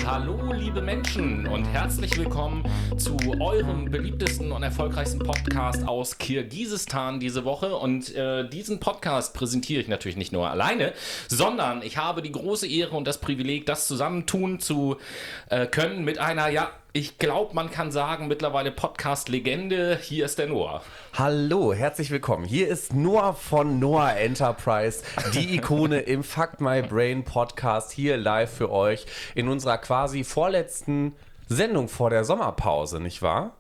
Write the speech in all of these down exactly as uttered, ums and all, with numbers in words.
Hallo liebe Menschen und herzlich willkommen zu eurem beliebtesten und erfolgreichsten Podcast aus Kirgisistan diese Woche. Und äh, diesen Podcast präsentiere ich natürlich nicht nur alleine, sondern ich habe die große Ehre und das Privileg, das zusammentun zu äh, können mit einer, ja, ich glaube, man kann sagen, mittlerweile Podcast-Legende. Hier ist der Noah. Hallo, herzlich willkommen. Hier ist Noah von Noah Enterprise, die Ikone im Fuck My Brain Podcast, hier live für euch in unserer quasi vorletzten Sendung vor der Sommerpause, nicht wahr?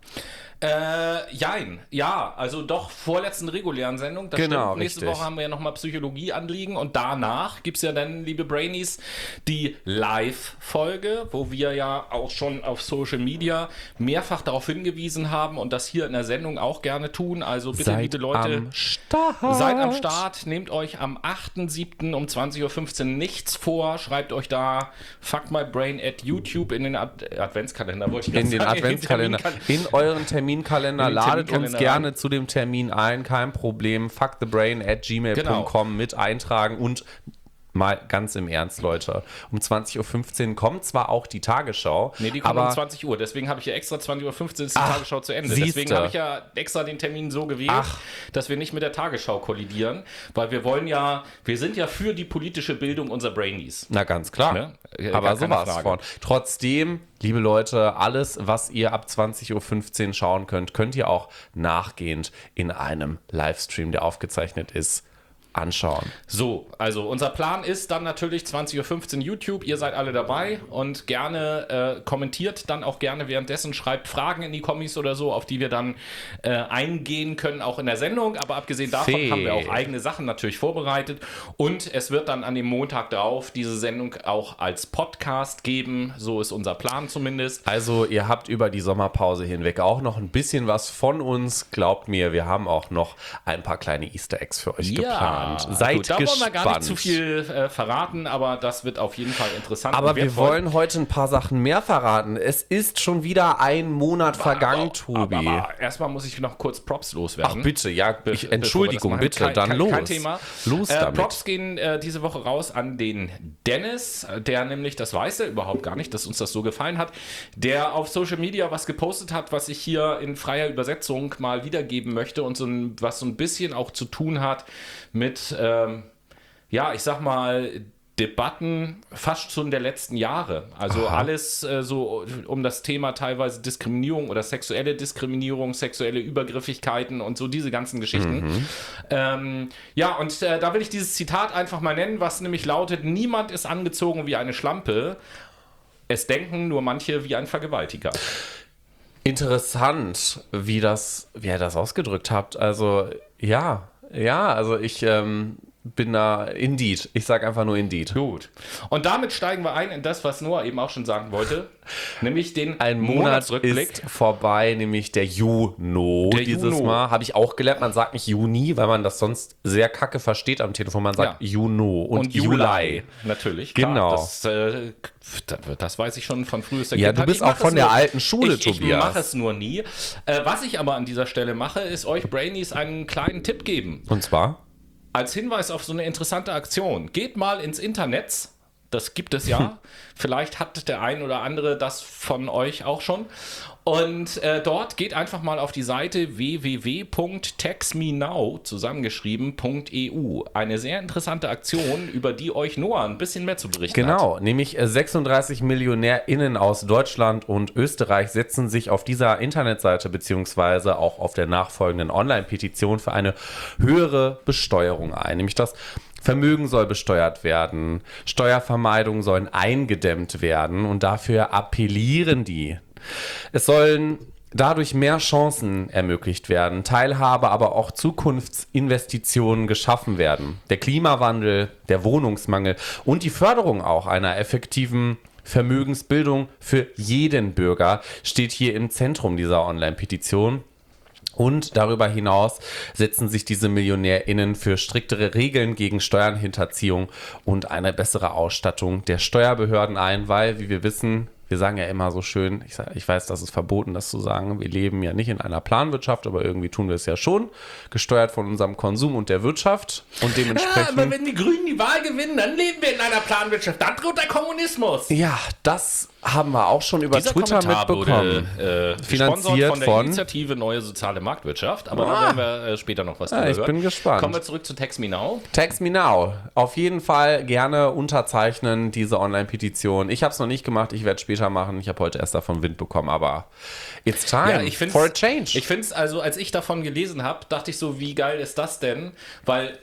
Äh, jein, ja, also doch vorletzten regulären Sendung. Das genau, stimmt. Nächste richtig. Woche haben wir ja nochmal Psychologie anliegen und danach gibt es ja dann, liebe Brainies, die Live-Folge, wo wir ja auch schon auf Social Media mehrfach darauf hingewiesen haben und das hier in der Sendung auch gerne tun. Also bitte, Seid liebe Leute, am Start. seid am Start, nehmt euch am achten siebten um zwanzig Uhr fünfzehn nichts vor, schreibt euch da Fuck My Brain at YouTube in den Ad- Adventskalender, wollte ich In den sagen. Adventskalender, in euren Terminkalender, In den ladet Terminkalender uns gerne rein. zu dem Termin ein, kein Problem, fuckthebrain at gmail punkt com Genau. mit eintragen und mal ganz im Ernst, Leute, um zwanzig Uhr fünfzehn kommt zwar auch die Tagesschau, Nee, die kommt aber um zwanzig Uhr, deswegen habe ich ja extra zwanzig Uhr fünfzehn ist die Ach, Tagesschau zu Ende. siehste. Deswegen habe ich ja extra den Termin so gewählt, Ach. dass wir nicht mit der Tagesschau kollidieren, weil wir wollen ja, wir sind ja für die politische Bildung unserer Brainies. Na, ganz klar. Ne? Äh, Aber gar keine sowas Frage. von. Trotzdem, liebe Leute, alles, was ihr ab zwanzig Uhr fünfzehn schauen könnt, könnt ihr auch nachgehend in einem Livestream, der aufgezeichnet ist, anschauen. So, also unser Plan ist dann natürlich zwanzig Uhr fünfzehn YouTube, ihr seid alle dabei und gerne äh, kommentiert dann auch gerne währenddessen, schreibt Fragen in die Kommis oder so, auf die wir dann äh, eingehen können, auch in der Sendung, aber abgesehen davon Fee. haben wir auch eigene Sachen natürlich vorbereitet und es wird dann an dem Montag drauf diese Sendung auch als Podcast geben, so ist unser Plan zumindest. Also ihr habt über die Sommerpause hinweg auch noch ein bisschen was von uns. Glaubt mir, wir haben auch noch ein paar kleine Easter Eggs für euch geplant. Seid gut, da gespannt. wollen wir gar nicht zu viel äh, verraten, aber das wird auf jeden Fall interessant. Aber und wir wertvoll. wollen heute ein paar Sachen mehr verraten. Es ist schon wieder ein Monat vergangen, Tobi. Aber, aber erstmal muss ich noch kurz Props loswerden. Ach bitte, ja, Be- ich, bevor Entschuldigung, wir das bitte, machen. dann kein, los. Kein Thema. Los äh, damit. Props gehen äh, diese Woche raus an den Dennis, der nämlich, das weiß er überhaupt gar nicht, dass uns das so gefallen hat, der auf Social Media was gepostet hat, was ich hier in freier Übersetzung mal wiedergeben möchte und so ein, was so ein bisschen auch zu tun hat mit, ähm, ja, ich sag mal, Debatten fast schon der letzten Jahre. Also Aha. alles äh, so um das Thema teilweise Diskriminierung oder sexuelle Diskriminierung, sexuelle Übergriffigkeiten und so diese ganzen Geschichten. Mhm. Ähm, ja, und äh, da will ich dieses Zitat einfach mal nennen, was nämlich lautet: Niemand ist angezogen wie eine Schlampe. Es denken nur manche wie ein Vergewaltiger. Interessant, wie das, wie ihr das ausgedrückt habt. Also, ja, ja, also ich ähm, bin da indeed. Ich sag einfach nur indeed. Gut. Und damit steigen wir ein in das, was Noah eben auch schon sagen wollte, nämlich den Ein Monat Monatsrückblick. ist vorbei, nämlich der Juno. Der Dieses Juno. Mal habe ich auch gelernt, man sagt nicht Juni, weil man das sonst sehr kacke versteht am Telefon. Man sagt Ja. Juno und, Und Juli. Juli, natürlich. Klar, Genau. Das, äh, das, das weiß ich schon von frühester Ja, Kindheit. du bist Ich mach auch von es der nur, alten Schule, ich, ich Tobias. mache es nur nie. Äh, was ich aber an dieser Stelle mache, ist euch Brainies einen kleinen Tipp geben. Und zwar? Als Hinweis auf so eine interessante Aktion. Geht mal ins Internet. Das gibt es ja. Vielleicht hat der ein oder andere das von euch auch schon. Und äh, dort geht einfach mal auf die Seite w w w punkt taxmenow zusammengeschrieben Punkt e u. Eine sehr interessante Aktion, über die euch Noah ein bisschen mehr zu berichten hat. Genau, nämlich äh, sechsunddreißig MillionärInnen aus Deutschland und Österreich setzen sich auf dieser Internetseite beziehungsweise auch auf der nachfolgenden Online-Petition für eine höhere Besteuerung ein. Nämlich das Vermögen soll besteuert werden, Steuervermeidungen sollen eingedämmt werden und dafür appellieren die. Es sollen dadurch mehr Chancen ermöglicht werden, Teilhabe, aber auch Zukunftsinvestitionen geschaffen werden. Der Klimawandel, der Wohnungsmangel und die Förderung auch einer effektiven Vermögensbildung für jeden Bürger steht hier im Zentrum dieser Online-Petition. Und darüber hinaus setzen sich diese MillionärInnen für striktere Regeln gegen Steuernhinterziehung und eine bessere Ausstattung der Steuerbehörden ein, weil, wie wir wissen, wir sagen ja immer so schön, ich, sag, ich weiß, das ist verboten, das zu sagen, wir leben ja nicht in einer Planwirtschaft, aber irgendwie tun wir es ja schon, gesteuert von unserem Konsum und der Wirtschaft und dementsprechend... Ja, aber wenn die Grünen die Wahl gewinnen, dann leben wir in einer Planwirtschaft, dann droht der Kommunismus. Ja, das Haben wir auch schon über Dieser Twitter Kommentar mitbekommen. Wurde, äh, Finanziert von der von Initiative Neue Soziale Marktwirtschaft. Aber Ah. da werden wir äh, später noch was Ja, drüber ich hören. bin gespannt. Kommen wir zurück zu Text Me Now. Text Me Now. Auf jeden Fall gerne unterzeichnen, diese Online-Petition. Ich habe es noch nicht gemacht, ich werde es später machen. Ich habe heute erst davon Wind bekommen, aber it's time Ja, ich find's, for a change. Ich finde es, also als ich davon gelesen habe, dachte ich so, wie geil ist das denn? Weil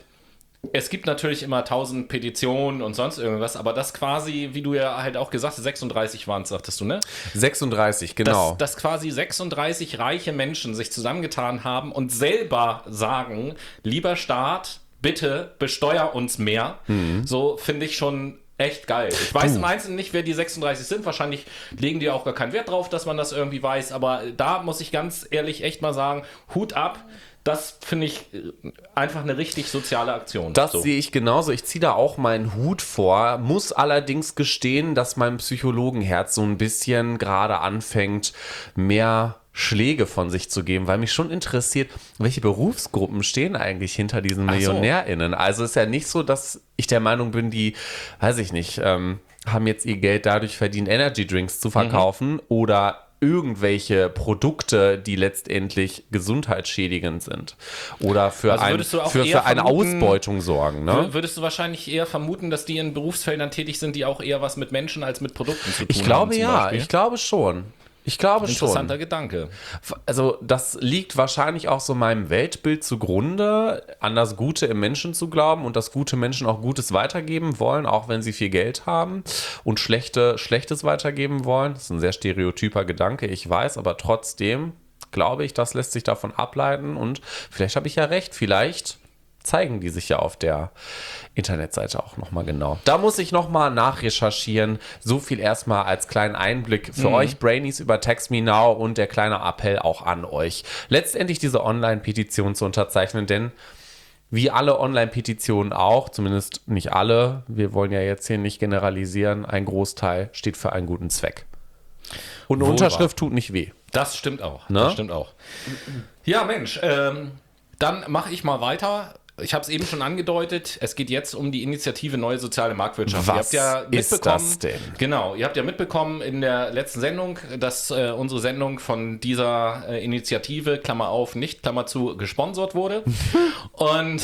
es gibt natürlich immer tausend Petitionen und sonst irgendwas, aber das quasi, wie du ja halt auch gesagt hast, sechsunddreißig waren es, sagtest du, ne? sechsunddreißig, genau. Dass, dass quasi sechsunddreißig reiche Menschen sich zusammengetan haben und selber sagen, lieber Staat, bitte besteuer uns mehr. Mhm. So finde ich schon echt geil. Ich weiß im Einzelnen nicht, wer die sechsunddreißig sind. Wahrscheinlich legen die auch gar keinen Wert drauf, dass man das irgendwie weiß. Aber da muss ich ganz ehrlich echt mal sagen, Hut ab. Das finde ich einfach eine richtig soziale Aktion. Das so. sehe ich genauso. Ich ziehe da auch meinen Hut vor, muss allerdings gestehen, dass mein Psychologenherz so ein bisschen gerade anfängt, mehr Schläge von sich zu geben, weil mich schon interessiert, welche Berufsgruppen stehen eigentlich hinter diesen Ach so. MillionärInnen. Also ist ja nicht so, dass ich der Meinung bin, die, weiß ich nicht, ähm, haben jetzt ihr Geld dadurch verdient, Energy Drinks zu verkaufen mhm. oder irgendwelche Produkte, die letztendlich gesundheitsschädigend sind oder für, Also ein, würdest du auch für, eher für eine vermuten- Ausbeutung sorgen. Ne? Wür- Würdest du wahrscheinlich eher vermuten, dass die in Berufsfeldern tätig sind, die auch eher was mit Menschen als mit Produkten zu tun Ich glaube haben? zum ja, Beispiel? ich glaube schon. Ich glaube Interessanter schon. Gedanke. Also das liegt wahrscheinlich auch so meinem Weltbild zugrunde, an das Gute im Menschen zu glauben und dass gute Menschen auch Gutes weitergeben wollen, auch wenn sie viel Geld haben und schlechte Schlechtes weitergeben wollen. Das ist ein sehr stereotyper Gedanke, ich weiß, aber trotzdem glaube ich, das lässt sich davon ableiten und vielleicht habe ich ja recht, vielleicht zeigen die sich ja auf der Internetseite auch nochmal genau. Da muss ich nochmal nachrecherchieren. So viel erstmal als kleinen Einblick für mhm. euch Brainies über Text Me Now und der kleine Appell auch an euch. Letztendlich diese Online-Petition zu unterzeichnen, denn wie alle Online-Petitionen auch, zumindest nicht alle, wir wollen ja jetzt hier nicht generalisieren, ein Großteil steht für einen guten Zweck. Und eine Wohl Unterschrift wahr. tut nicht weh. Das stimmt auch. Ne? Das stimmt auch. Ja, Mensch, ähm, dann mache ich mal weiter. Ich habe es eben schon angedeutet, es geht jetzt um die Initiative Neue Soziale Marktwirtschaft. Was ihr habt ja ist mitbekommen, das denn? Genau, ihr habt ja mitbekommen in der letzten Sendung, dass äh, unsere Sendung von dieser äh, Initiative, Klammer auf, nicht, Klammer zu, gesponsert wurde. und,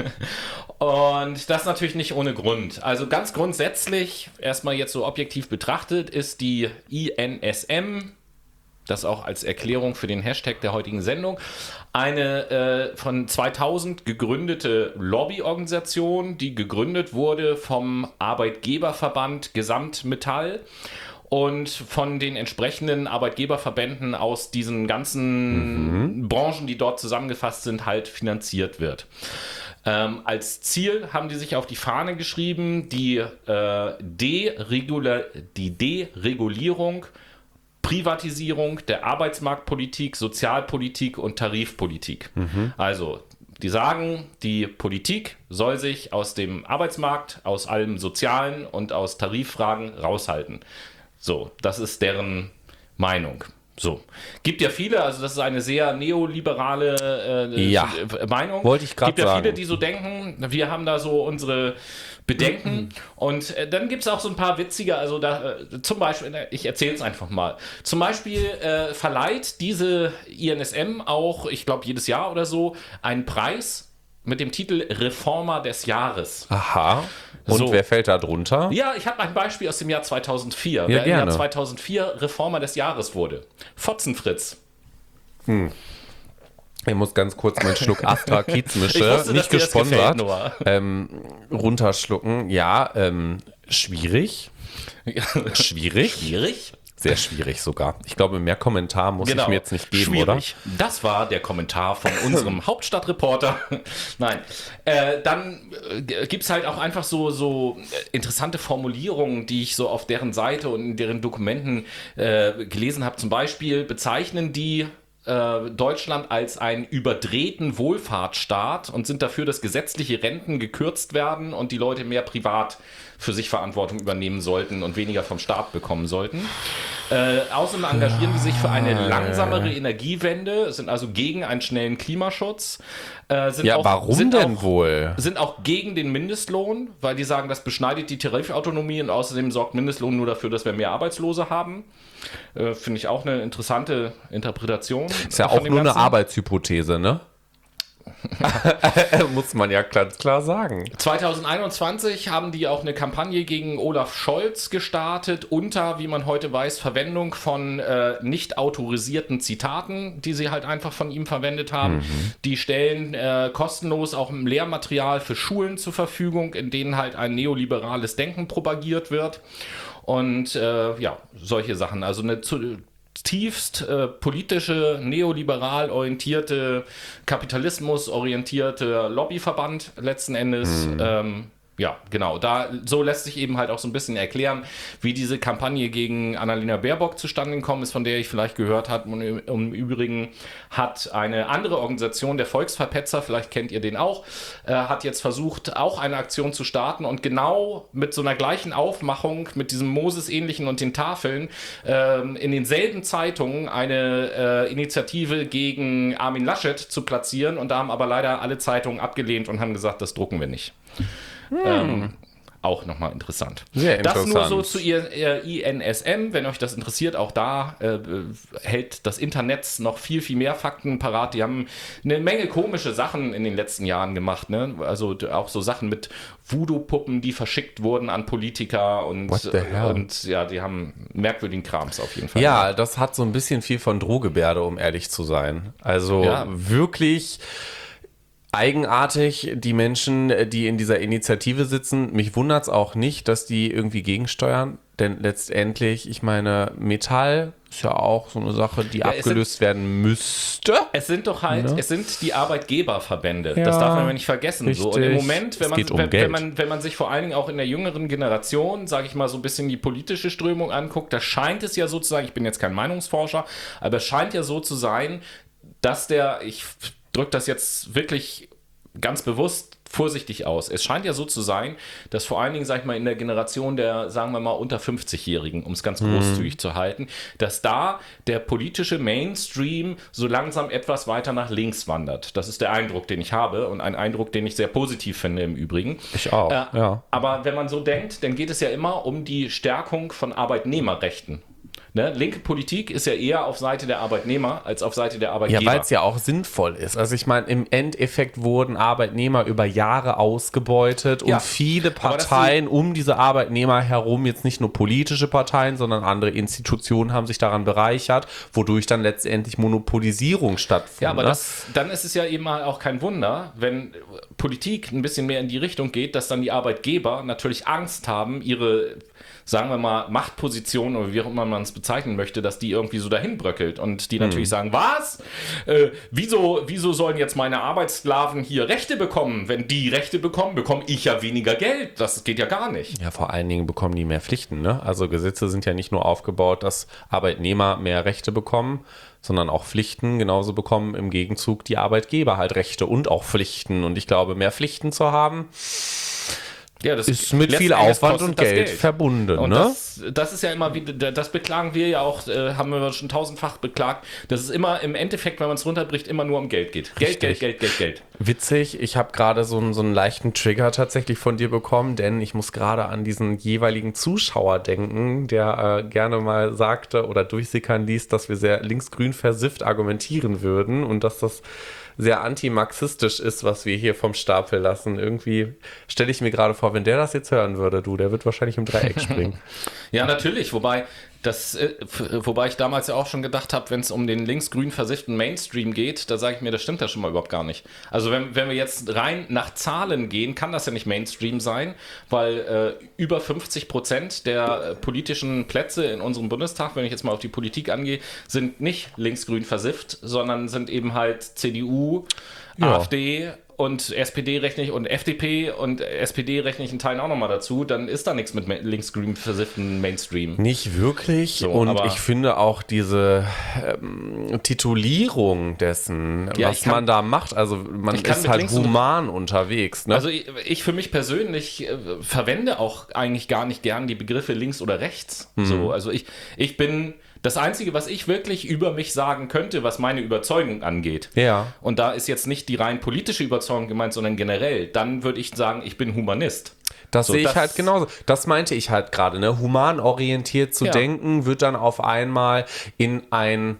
und das natürlich nicht ohne Grund. Also ganz grundsätzlich, erstmal jetzt so objektiv betrachtet, ist die I N S M, das auch als Erklärung für den Hashtag der heutigen Sendung, eine äh, von zweitausend gegründete Lobbyorganisation, die gegründet wurde vom Arbeitgeberverband Gesamtmetall und von den entsprechenden Arbeitgeberverbänden aus diesen ganzen mhm. Branchen, die dort zusammengefasst sind, halt finanziert wird. Ähm, als Ziel haben die sich auf die Fahne geschrieben, die, äh, Deregula- die Deregulierung, Privatisierung der Arbeitsmarktpolitik, Sozialpolitik und Tarifpolitik. Mhm. Also, die sagen, die Politik soll sich aus dem Arbeitsmarkt, aus allem Sozialen und aus Tariffragen raushalten. So, das ist deren Meinung. So, gibt ja viele, also das ist eine sehr neoliberale äh, ja, Meinung. Wollte ich gerade sagen. Gibt ja viele, die so denken, wir haben da so unsere Bedenken. Mhm. Und äh, dann gibt es auch so ein paar witzige, also da äh, zum Beispiel, ich erzähle es einfach mal. Zum Beispiel äh, verleiht diese I N S M auch, ich glaube jedes Jahr oder so, einen Preis mit dem Titel Reformer des Jahres. Aha. Und so. Wer fällt da drunter? Ja, ich habe ein Beispiel aus dem Jahr zweitausendvier. Ja, Wer gerne. im Jahr zweitausendvier Reformer des Jahres wurde. Fotzenfritz. Hm. Ich muss ganz kurz meinen Schluck Astra Kiezmische, Ich wusste, nicht dass dir das gefällt, gesponsert, Noah. ähm, runterschlucken. Ja, ähm, schwierig. Schwierig. Schwierig? Sehr schwierig sogar. Ich glaube, mehr Kommentar muss Genau. ich mir jetzt nicht geben, Schwierig. Oder? Das war der Kommentar von unserem Hauptstadtreporter. Nein. Äh, dann äh, gibt es halt auch einfach so, so interessante Formulierungen, die ich so auf deren Seite und in deren Dokumenten äh, gelesen habe. Zum Beispiel bezeichnen die äh, Deutschland als einen überdrehten Wohlfahrtsstaat und sind dafür, dass gesetzliche Renten gekürzt werden und die Leute mehr privat für sich Verantwortung übernehmen sollten und weniger vom Staat bekommen sollten. Äh, außerdem engagieren die sich für eine langsamere Energiewende, sind also gegen einen schnellen Klimaschutz. Äh, sind Ja, auch, warum sind denn auch, wohl? Sind auch gegen den Mindestlohn, weil die sagen, das beschneidet die Tarifautonomie und außerdem sorgt Mindestlohn nur dafür, dass wir mehr Arbeitslose haben. Äh, Finde ich auch eine interessante Interpretation. Ist ja von auch dem nur eine Ganzen. Arbeitshypothese, ne? Muss man ja ganz klar sagen. zwanzig einundzwanzig haben die auch eine Kampagne gegen Olaf Scholz gestartet, unter, wie man heute weiß, Verwendung von äh, nicht autorisierten Zitaten, die sie halt einfach von ihm verwendet haben. Mhm. Die stellen äh, kostenlos auch Lehrmaterial für Schulen zur Verfügung, in denen halt ein neoliberales Denken propagiert wird. Und äh, ja, solche Sachen. Also eine zu tiefst äh, politische, neoliberal orientierte, kapitalismus-orientierte Lobbyverband letzten Endes. Mhm. Ähm, ja, genau. Da, so lässt sich eben halt auch so ein bisschen erklären, wie diese Kampagne gegen Annalena Baerbock zustande gekommen ist, von der ich vielleicht gehört habe. Und im Übrigen hat eine andere Organisation, der Volksverpetzer, vielleicht kennt ihr den auch, äh, hat jetzt versucht, auch eine Aktion zu starten und genau mit so einer gleichen Aufmachung, mit diesem Moses-ähnlichen und den Tafeln, äh, in denselben Zeitungen eine äh, Initiative gegen Armin Laschet zu platzieren. Und da haben aber leider alle Zeitungen abgelehnt und haben gesagt, das drucken wir nicht. Hm. Ähm, auch nochmal interessant. Sehr interessant. Das nur so zu ihr, ihr I N S M, wenn euch das interessiert, auch da äh, hält das Internet noch viel, viel mehr Fakten parat. Die haben eine Menge komische Sachen in den letzten Jahren gemacht, ne? Also auch so Sachen mit Voodoo-Puppen, die verschickt wurden an Politiker und, und ja, die haben merkwürdigen Krams auf jeden Fall. Ja, das hat so ein bisschen viel von Drohgebärde, um ehrlich zu sein. Also ja. wirklich eigenartig, die Menschen, die in dieser Initiative sitzen. Mich wundert es auch nicht, dass die irgendwie gegensteuern, denn letztendlich, ich meine, Metall ist ja auch so eine Sache, die ja, abgelöst sind, werden müsste. Es sind doch halt, ne? es sind die Arbeitgeberverbände, ja, das darf man nicht vergessen. So. Und im Moment, wenn man, um wenn, wenn, man, wenn man sich vor allen Dingen auch in der jüngeren Generation, sage ich mal, so ein bisschen die politische Strömung anguckt, da scheint es ja so zu sein, ich bin jetzt kein Meinungsforscher, aber es scheint ja so zu sein, dass der, ich drückt das jetzt wirklich ganz bewusst vorsichtig aus. Es scheint ja so zu sein, dass vor allen Dingen, sag ich mal, in der Generation der, sagen wir mal, unter fünfzig-Jährigen, um es ganz großzügig mm. zu halten, dass da der politische Mainstream so langsam etwas weiter nach links wandert. Das ist der Eindruck, den ich habe und ein Eindruck, den ich sehr positiv finde im Übrigen. Ich auch, äh, ja. Aber wenn man so denkt, dann geht es ja immer um die Stärkung von Arbeitnehmerrechten. Ne? Linke Politik ist ja eher auf Seite der Arbeitnehmer als auf Seite der Arbeitgeber. Ja, weil es ja auch sinnvoll ist. Also ich meine, im Endeffekt wurden Arbeitnehmer über Jahre ausgebeutet und ja, viele Parteien um diese Arbeitnehmer herum, jetzt nicht nur politische Parteien, sondern andere Institutionen haben sich daran bereichert, wodurch dann letztendlich Monopolisierung stattfindet. Ja, aber das, dann ist es ja eben auch kein Wunder, wenn Politik ein bisschen mehr in die Richtung geht, dass dann die Arbeitgeber natürlich Angst haben, ihre, sagen wir mal, Machtposition oder wie auch immer man es bezeichnen möchte, dass die irgendwie so dahin bröckelt und die natürlich hm. sagen, was? Äh, wieso, wieso sollen jetzt meine Arbeitssklaven hier Rechte bekommen? Wenn die Rechte bekommen, bekomme ich ja weniger Geld. Das geht ja gar nicht. Ja, vor allen Dingen bekommen die mehr Pflichten, ne? Also Gesetze sind ja nicht nur aufgebaut, dass Arbeitnehmer mehr Rechte bekommen, sondern auch Pflichten. Genauso bekommen im Gegenzug die Arbeitgeber halt Rechte und auch Pflichten. Und ich glaube, mehr Pflichten zu haben, ja, das ist mit viel Aufwand und Geld, Geld verbunden. Und ne? das, das ist ja immer wieder, das beklagen wir ja auch, äh, haben wir schon tausendfach beklagt, dass es immer im Endeffekt, wenn man es runterbricht, immer nur um Geld geht. Geld, Geld, Geld, Geld, Geld. Witzig, ich habe gerade so, so einen leichten Trigger tatsächlich von dir bekommen, denn ich muss gerade an diesen jeweiligen Zuschauer denken, der äh, gerne mal sagte oder durchsickern ließ, dass wir sehr linksgrün versifft argumentieren würden und dass das sehr antimarxistisch ist, was wir hier vom Stapel lassen. Irgendwie stelle ich mir gerade vor, wenn der das jetzt hören würde, du, der wird wahrscheinlich im Dreieck springen. Ja, natürlich, wobei das, äh, wobei ich damals ja auch schon gedacht habe, wenn es um den linksgrün versifften Mainstream geht, da sage ich mir, das stimmt ja schon mal überhaupt gar nicht. Also wenn, wenn wir jetzt rein nach Zahlen gehen, kann das ja nicht Mainstream sein, weil äh, über fünfzig Prozent der äh, politischen Plätze in unserem Bundestag, wenn ich jetzt mal auf die Politik angehe, sind nicht linksgrün versifft, sondern sind eben halt C D U, ja. AfD und S P D rechne ich und F D P und S P D rechne ich in Teilen auch nochmal dazu, dann ist da nichts mit linksgrün versifften Mainstream. Nicht wirklich. So, und aber- ich finde auch diese ähm, Titulierung dessen, Ja, was ich kann- man da macht, also man ich kann ist mit halt links und- human unterwegs. Ne? Also ich, ich für mich persönlich äh, verwende auch eigentlich gar nicht gern die Begriffe links oder rechts. Mhm. So, also ich, ich bin das Einzige, was ich wirklich über mich sagen könnte, was meine Überzeugung angeht. Ja. Und da ist jetzt nicht die rein politische Überzeugung gemeint, sondern generell. Dann würde ich sagen, ich bin Humanist. Das So, sehe ich das- halt genauso. Das meinte ich halt gerade, ne? Humanorientiert zu Ja. denken, wird dann auf einmal in ein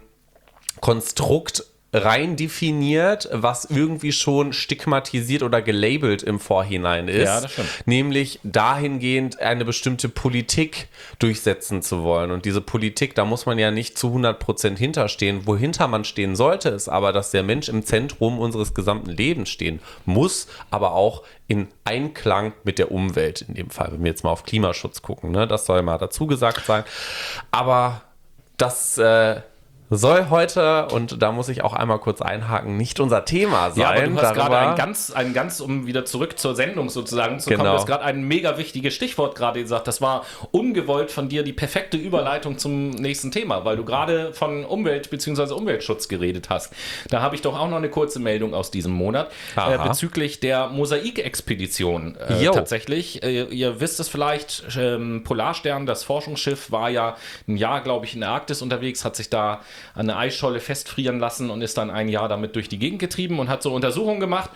Konstrukt rein definiert, was irgendwie schon stigmatisiert oder gelabelt im Vorhinein ist. Ja, das stimmt. Nämlich dahingehend eine bestimmte Politik durchsetzen zu wollen. Und diese Politik, da muss man ja nicht zu hundert Prozent hinterstehen. Wohinter man stehen sollte, ist aber, dass der Mensch im Zentrum unseres gesamten Lebens stehen muss, aber auch in Einklang mit der Umwelt in dem Fall, wenn wir jetzt mal auf Klimaschutz gucken. Ne? Das soll mal dazu gesagt sein. Aber das äh, soll heute, und da muss ich auch einmal kurz einhaken, nicht unser Thema sein. Ja, aber du hast Darüber- gerade ein ganz, ein ganz, um wieder zurück zur Sendung sozusagen zu kommen, Genau. du hast gerade ein mega wichtiges Stichwort gerade gesagt. Das war ungewollt von dir die perfekte Überleitung zum nächsten Thema, weil du gerade von Umwelt bzw. Umweltschutz geredet hast. Da habe ich doch auch noch eine kurze Meldung aus diesem Monat äh, Aha. bezüglich der Mosaik-Expedition. Äh, Jo. tatsächlich, äh, ihr wisst es vielleicht, ähm, Polarstern, das Forschungsschiff, war ja ein Jahr, glaube ich, in der Arktis unterwegs, hat sich da an der Eisscholle festfrieren lassen und ist dann ein Jahr damit durch die Gegend getrieben und hat so Untersuchungen gemacht.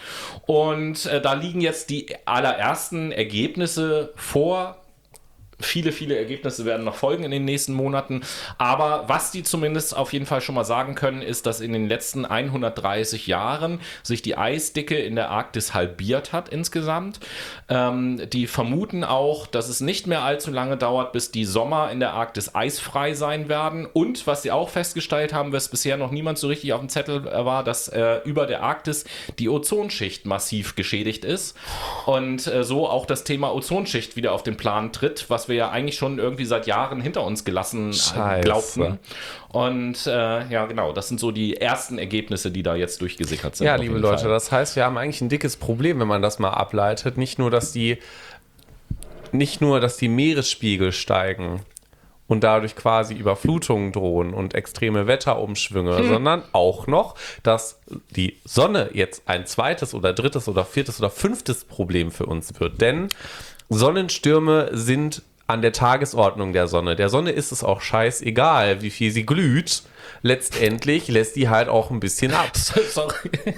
Und äh, da liegen jetzt die allerersten Ergebnisse vor. Viele, viele Ergebnisse werden noch folgen in den nächsten Monaten. Aber was die zumindest auf jeden Fall schon mal sagen können, ist, dass in den letzten hundertdreißig Jahren sich die Eisdicke in der Arktis halbiert hat insgesamt. Ähm, die vermuten auch, dass es nicht mehr allzu lange dauert, bis die Sommer in der Arktis eisfrei sein werden. Und was sie auch festgestellt haben, was bisher noch niemand so richtig auf dem Zettel war, dass äh, über der Arktis die Ozonschicht massiv geschädigt ist. Und äh, so auch das Thema Ozonschicht wieder auf den Plan tritt, was wir ja eigentlich schon irgendwie seit Jahren hinter uns gelassen Scheiße. glaubten. Und äh, ja, genau, das sind so die ersten Ergebnisse, die da jetzt durchgesickert sind. Ja, auf liebe jeden Leute, Fall. das heißt, wir haben eigentlich ein dickes Problem, wenn man das mal ableitet. Nicht nur, dass die, nicht nur, dass die Meeresspiegel steigen und dadurch quasi Überflutungen drohen und extreme Wetterumschwünge, Hm. sondern auch noch, dass die Sonne jetzt ein zweites oder drittes oder viertes oder fünftes Problem für uns wird. Denn Sonnenstürme sind an der Tagesordnung der Sonne. Der Sonne ist es auch scheißegal, wie viel sie glüht. Letztendlich lässt die halt auch ein bisschen ab. Sorry.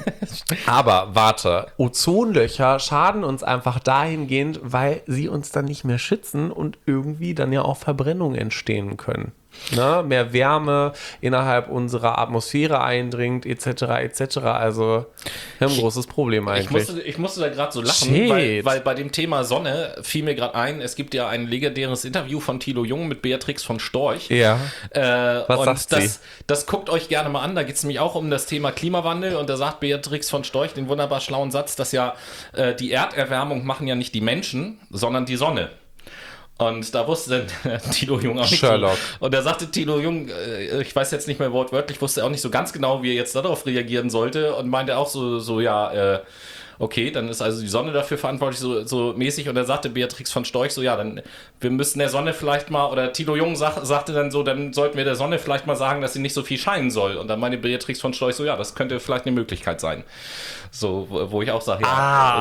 Aber warte, Ozonlöcher schaden uns einfach dahingehend, weil sie uns dann nicht mehr schützen und irgendwie dann ja auch Verbrennungen entstehen können. Ne? Mehr Wärme innerhalb unserer Atmosphäre eindringt, et cetera et cetera. Also wir haben ein großes Problem eigentlich. Ich musste, ich musste da gerade so lachen, Shit. weil, weil bei dem Thema Sonne fiel mir gerade ein, es gibt ja ein legendäres Interview von Thilo Jung mit Beatrix von Storch. ja. Äh, Was und sagt das, sie? das guckt euch gerne mal an. Da geht es nämlich auch um das Thema Klimawandel. Und da sagt Beatrix von Storch den wunderbar schlauen Satz, dass ja äh, die Erderwärmung machen ja nicht die Menschen, sondern die Sonne. Und da wusste Thilo Jung auch nicht Sherlock. so. Und da sagte Thilo Jung, äh, ich weiß jetzt nicht mehr wortwörtlich, wusste auch nicht so ganz genau, wie er jetzt darauf reagieren sollte. Und meinte auch so, so ja, äh, okay, dann ist also die Sonne dafür verantwortlich, so, so mäßig. Und dann sagte Beatrix von Storch so, ja, dann, wir müssten der Sonne vielleicht mal, oder Thilo Jung sag, sagte dann so, dann sollten wir der Sonne vielleicht mal sagen, dass sie nicht so viel scheinen soll. Und dann meinte Beatrix von Storch so, ja, das könnte vielleicht eine Möglichkeit sein. So, wo wo ich auch sage, ja,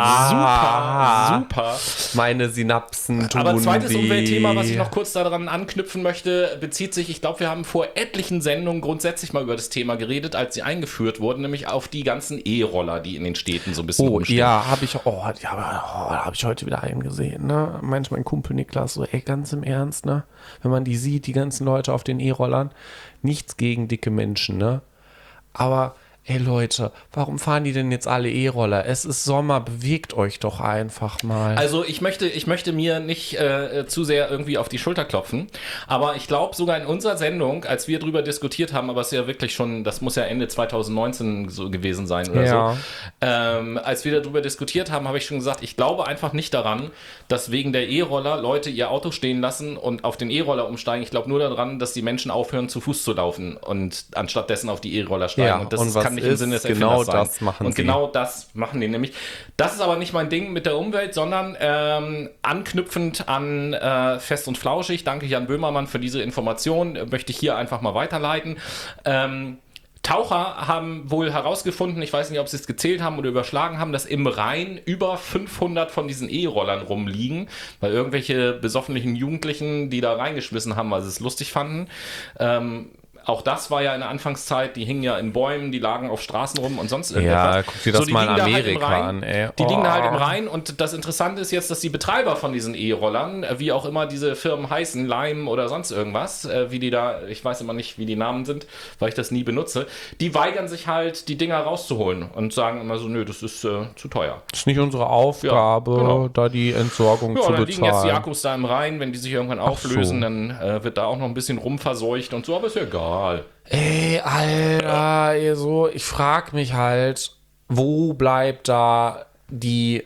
Ah. super, super. Meine Synapsen tun Aber zweites weh. Umweltthema, was ich noch kurz daran anknüpfen möchte, bezieht sich, ich glaube, wir haben vor etlichen Sendungen grundsätzlich mal über das Thema geredet, als sie eingeführt wurden, nämlich auf die ganzen E-Roller, die in den Städten so ein bisschen Oh, rumstehen. ja, habe ich, oh, ja, oh, da habe ich heute wieder einen gesehen, ne? Meinte mein Kumpel Niklas so, ey, ganz im Ernst, ne? Wenn man die sieht, die ganzen Leute auf den E-Rollern, nichts gegen dicke Menschen, ne? Aber, ey Leute, warum fahren die denn jetzt alle E-Roller? Es ist Sommer, bewegt euch doch einfach mal. Also ich möchte, ich möchte mir nicht äh, zu sehr irgendwie auf die Schulter klopfen, aber ich glaube sogar in unserer Sendung, als wir drüber diskutiert haben, aber es ist ja wirklich schon, das muss ja Ende zwanzig neunzehn so gewesen sein oder Ja. so, ähm, als wir darüber diskutiert haben, habe ich schon gesagt, ich glaube einfach nicht daran, dass wegen der E-Roller Leute ihr Auto stehen lassen und auf den E-Roller umsteigen. Ich glaube nur daran, dass die Menschen aufhören, zu Fuß zu laufen und anstatt dessen auf die E-Roller steigen. Ja, und das und ist, was kann nicht im Sinne des genau Erfinders sein. das machen Und sie. genau das machen die nämlich. Das ist aber nicht mein Ding mit der Umwelt, sondern ähm, anknüpfend an äh, Fest und Flauschig. Danke Jan Böhmermann für diese Information. Möchte ich hier einfach mal weiterleiten. Ähm, Taucher haben wohl herausgefunden, ich weiß nicht, ob sie es gezählt haben oder überschlagen haben, dass im Rhein über fünfhundert von diesen E-Rollern rumliegen, weil irgendwelche besoffenen Jugendlichen, die da reingeschmissen haben, weil sie es lustig fanden. Ähm, Auch das war ja in der Anfangszeit, die hingen ja in Bäumen, die lagen auf Straßen rum und sonst irgendetwas. Ja, guck dir das die mal in liegen da Amerika halt im Rhein. an, ey. Die Oh. liegen da halt im Rhein und das Interessante ist jetzt, dass die Betreiber von diesen E-Rollern, äh, wie auch immer diese Firmen heißen, Lime oder sonst irgendwas, äh, wie die da, ich weiß immer nicht, wie die Namen sind, weil ich das nie benutze, die weigern sich halt, die Dinger rauszuholen und sagen immer so, nö, das ist äh, zu teuer. Das ist nicht unsere Aufgabe, Ja, genau. da die Entsorgung Ja, zu dann liegen jetzt die bezahlen. Akkus da im Rhein, wenn die sich irgendwann auflösen, so. dann äh, wird da auch noch ein bisschen rumverseucht und so, aber ist ja egal. Ey, Alter, ey, so, ich frag mich halt, wo bleibt da die,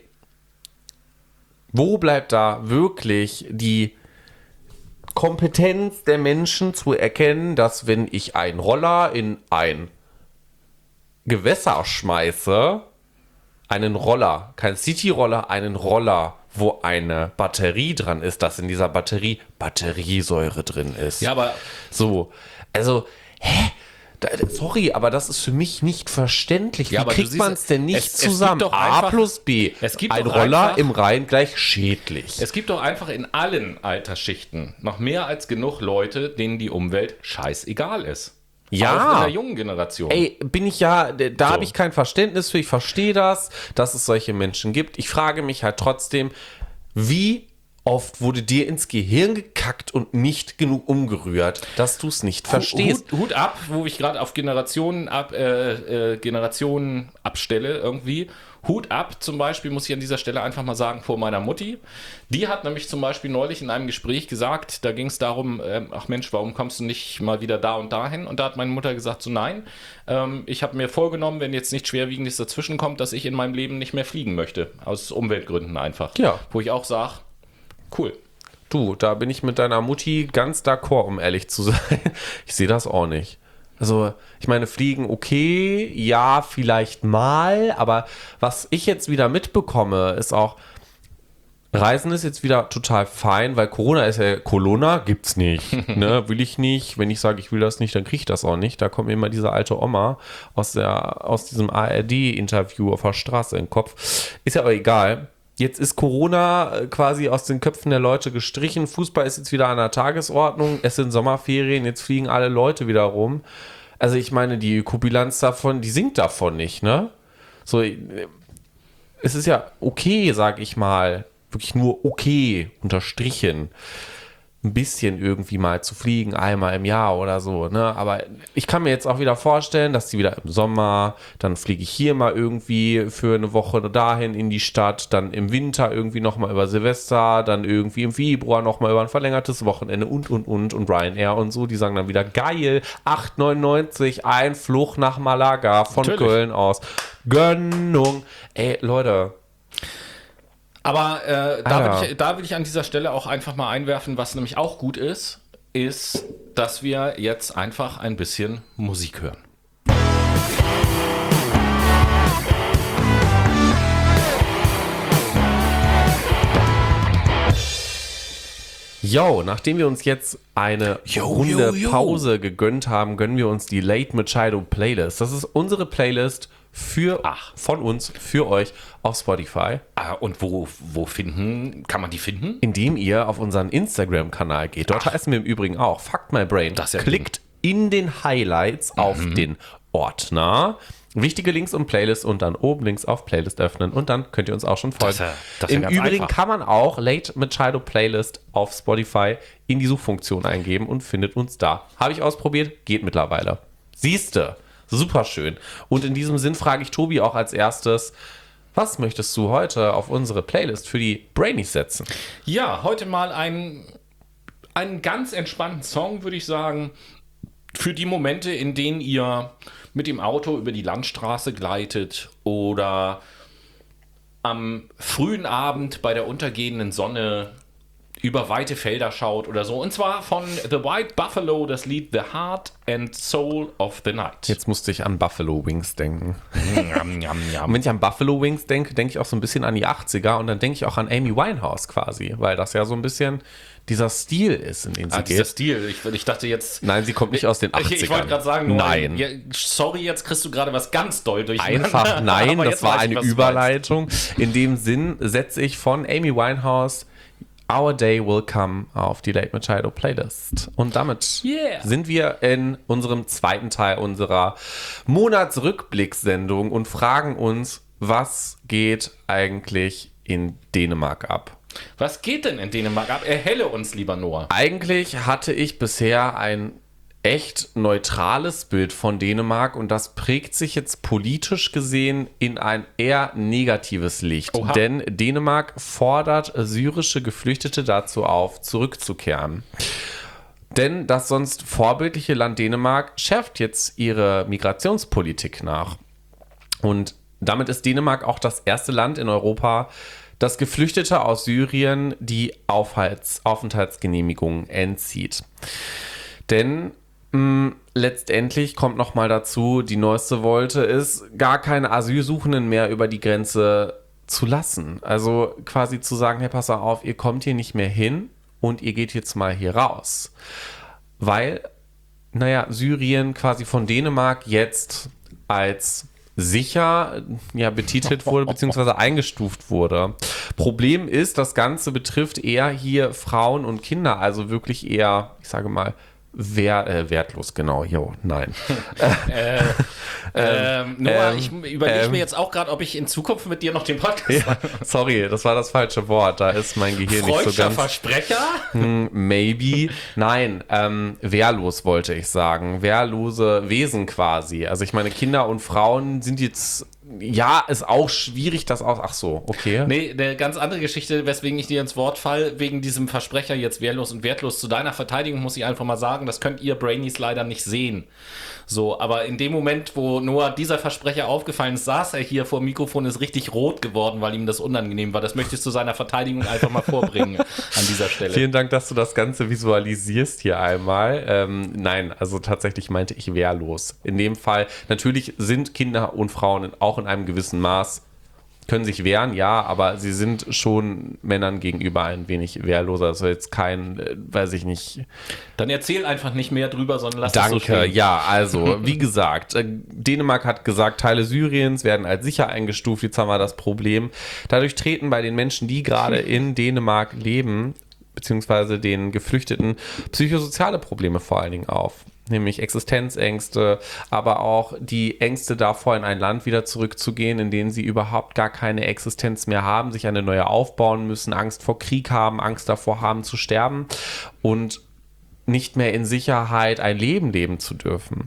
wo bleibt da wirklich die Kompetenz der Menschen zu erkennen, dass wenn ich einen Roller in ein Gewässer schmeiße, einen Roller, kein City-Roller, einen Roller, wo eine Batterie dran ist, dass in dieser Batterie Batteriesäure drin ist. Ja, aber So, also, hä? Da, sorry, aber das ist für mich nicht verständlich. Ja, Wie aber du kriegt siehst, man es denn nicht es- es gibt zusammen? doch A einfach- plus B. es gibt Ein doch Roller einfach- im Rhein gleich schädlich. es gibt doch einfach in allen Altersschichten noch mehr als genug Leute, denen die Umwelt scheißegal ist. Ja. Auch in der jungen Generation. Ey, bin ich ja, da So. habe ich kein Verständnis für. Ich verstehe das, dass es solche Menschen gibt. Ich frage mich halt trotzdem, wie oft wurde dir ins Gehirn gekackt und nicht genug umgerührt, dass du es nicht verstehst? Hut, Hut ab, wo ich gerade auf Generationen ab, äh, äh, Generationen abstelle irgendwie. Hut ab zum Beispiel, muss ich an dieser Stelle einfach mal sagen, vor meiner Mutti. Die hat nämlich zum Beispiel neulich in einem Gespräch gesagt, da ging es darum, ähm, ach Mensch, warum kommst du nicht mal wieder da und dahin? Und da hat meine Mutter gesagt, so nein, ähm, ich habe mir vorgenommen, wenn jetzt nichts Schwerwiegendes dazwischen kommt, dass ich in meinem Leben nicht mehr fliegen möchte. Aus Umweltgründen einfach. Ja. Wo ich auch sage, cool. Du, da bin ich mit deiner Mutti ganz d'accord, um ehrlich zu sein. Ich sehe das auch nicht. Also, ich meine, Fliegen okay, ja, vielleicht mal, aber was ich jetzt wieder mitbekomme, ist auch, Reisen ist jetzt wieder total fein, weil Corona ist ja, Corona gibt's nicht, ne, will ich nicht. Wenn ich sage, ich will das nicht, dann kriege ich das auch nicht. Da kommt mir immer diese alte Oma aus, der, aus diesem A R D-Interview auf der Straße in den Kopf. Ist ja aber egal. Jetzt ist Corona quasi aus den Köpfen der Leute gestrichen. Fußball ist jetzt wieder an der Tagesordnung. Es sind Sommerferien, jetzt fliegen alle Leute wieder rum. Also ich meine, die Ökobilanz davon, die sinkt davon nicht, ne? So, es ist ja okay, sag ich mal, wirklich nur okay, unterstrichen, ein bisschen irgendwie mal zu fliegen, einmal im Jahr oder so, ne? Aber ich kann mir jetzt auch wieder vorstellen, dass die wieder im Sommer, dann fliege ich hier mal irgendwie für eine Woche dahin in die Stadt, dann im Winter irgendwie nochmal über Silvester, dann irgendwie im Februar nochmal über ein verlängertes Wochenende und, und, und, und Ryanair und so, die sagen dann wieder, geil, acht neunundneunzig, ein Flug nach Malaga von Natürlich. Köln aus. Gönnung. Ey, Leute, Aber äh, da, Alter. will ich, da will ich an dieser Stelle auch einfach mal einwerfen, was nämlich auch gut ist, ist, dass wir jetzt einfach ein bisschen Musik hören. yo, nachdem wir uns jetzt eine Yo, Runde yo, yo. Pause gegönnt haben, gönnen wir uns die Late Machado Playlist. Das ist unsere Playlist für, Ach. von uns, für euch auf Spotify, Ah, und wo, wo finden, kann man die finden? indem ihr auf unseren Instagram-Kanal geht. Dort heißen wir im Übrigen auch Fuck My Brain. Das ist ja Klickt in den Highlights auf den Ordner. Wichtige Links und Playlist und dann oben links auf Playlist öffnen und dann könnt ihr uns auch schon folgen. Das ist ja- das ist ja Im ganz Übrigen einfach. kann man auch Late Machado Playlist auf Spotify in die Suchfunktion eingeben und findet uns da. Habe ich ausprobiert, geht mittlerweile. Siehste, super schön. Und in diesem Sinn frage ich Tobi auch als erstes, was möchtest du heute auf unsere Playlist für die Brainies setzen? Ja, heute mal einen, einen ganz entspannten Song, würde ich sagen, für die Momente, in denen ihr mit dem Auto über die Landstraße gleitet oder am frühen Abend bei der untergehenden Sonne über weite Felder schaut oder so. Und zwar von The White Buffalo, das Lied The Heart and Soul of the Night. Jetzt musste ich an Buffalo Wings denken. Njam, njam, njam. Und wenn ich an Buffalo Wings denke, denke ich auch so ein bisschen an die achtziger und dann denke ich auch an Amy Winehouse quasi, weil das ja so ein bisschen dieser Stil ist, in den sie Ah, geht. dieser Stil. Ich, ich dachte jetzt... Nein, sie kommt nicht aus den achtzigern. Ich, ich wollte gerade sagen, nur, nein. Ja, sorry, jetzt kriegst du gerade was ganz doll durch. Einfach nein, Aber das jetzt war weiß ich, eine was du Überleitung. In dem Sinn setze ich von Amy Winehouse Our Day Will Come auf die Late Machado Playlist. Und damit Yeah. sind wir in unserem zweiten Teil unserer Monatsrückblickssendung und fragen uns, was geht eigentlich in Dänemark ab? Was geht denn in Dänemark ab? Erhelle uns, lieber Noah. Eigentlich hatte ich bisher ein echt neutrales Bild von Dänemark und das prägt sich jetzt politisch gesehen in ein eher negatives Licht. Oha. Denn Dänemark fordert syrische Geflüchtete dazu auf, zurückzukehren. Denn das sonst vorbildliche Land Dänemark schärft jetzt ihre Migrationspolitik nach. Und damit ist Dänemark auch das erste Land in Europa, das Geflüchtete aus Syrien die Aufhalts- Aufenthaltsgenehmigung entzieht. Denn mh, letztendlich kommt nochmal dazu, die neueste Wolte ist, gar keine Asylsuchenden mehr über die Grenze zu lassen. Also quasi zu sagen, hey, pass auf, ihr kommt hier nicht mehr hin und ihr geht jetzt mal hier raus. Weil, naja, Syrien quasi von Dänemark jetzt als sicher ja, betitelt wurde, beziehungsweise eingestuft wurde. Problem ist, das Ganze betrifft eher hier Frauen und Kinder, also wirklich eher, ich sage mal, wer, äh, wertlos, genau, jo, nein. äh, ähm, Noah, ähm, ich überlege ähm, mir jetzt auch gerade, ob ich in Zukunft mit dir noch den Podcast Ja, sorry, das war das falsche Wort, da ist mein Gehirn nicht so Freudscher ganz... Versprecher? Hm, maybe. Nein, ähm, wehrlos wollte ich sagen. Wehrlose Wesen quasi. Also ich meine, Kinder und Frauen sind jetzt... Ja, ist auch schwierig, das auch... Ach so, okay. Nee, eine ganz andere Geschichte, weswegen ich dir ins Wort fall, wegen diesem Versprecher jetzt wehrlos und wertlos. Zu deiner Verteidigung muss ich einfach mal sagen, das könnt ihr Brainies leider nicht sehen. So, aber in dem Moment, wo Noah dieser Versprecher aufgefallen ist, saß er hier vor dem Mikrofon, ist richtig rot geworden, weil ihm das unangenehm war. Das möchte ich zu seiner Verteidigung einfach mal vorbringen an dieser Stelle. Vielen Dank, dass du das Ganze visualisierst hier einmal. Ähm, nein, also tatsächlich meinte ich wehrlos. In dem Fall, natürlich sind Kinder und Frauen auch in einem gewissen Maß, können sich wehren, ja, aber sie sind schon Männern gegenüber ein wenig wehrloser. Also jetzt kein, äh, weiß ich nicht. Dann erzähl einfach nicht mehr drüber, sondern lass Danke, es so stehen. ja, also, wie gesagt, äh, Dänemark hat gesagt, Teile Syriens werden als sicher eingestuft. Jetzt haben wir das Problem. Dadurch treten bei den Menschen, die gerade in Dänemark leben, beziehungsweise den Geflüchteten, psychosoziale Probleme vor allen Dingen auf. Nämlich Existenzängste, aber auch die Ängste davor, in ein Land wieder zurückzugehen, in dem sie überhaupt gar keine Existenz mehr haben, sich eine neue aufbauen müssen, Angst vor Krieg haben, Angst davor haben zu sterben und nicht mehr in Sicherheit ein Leben leben zu dürfen.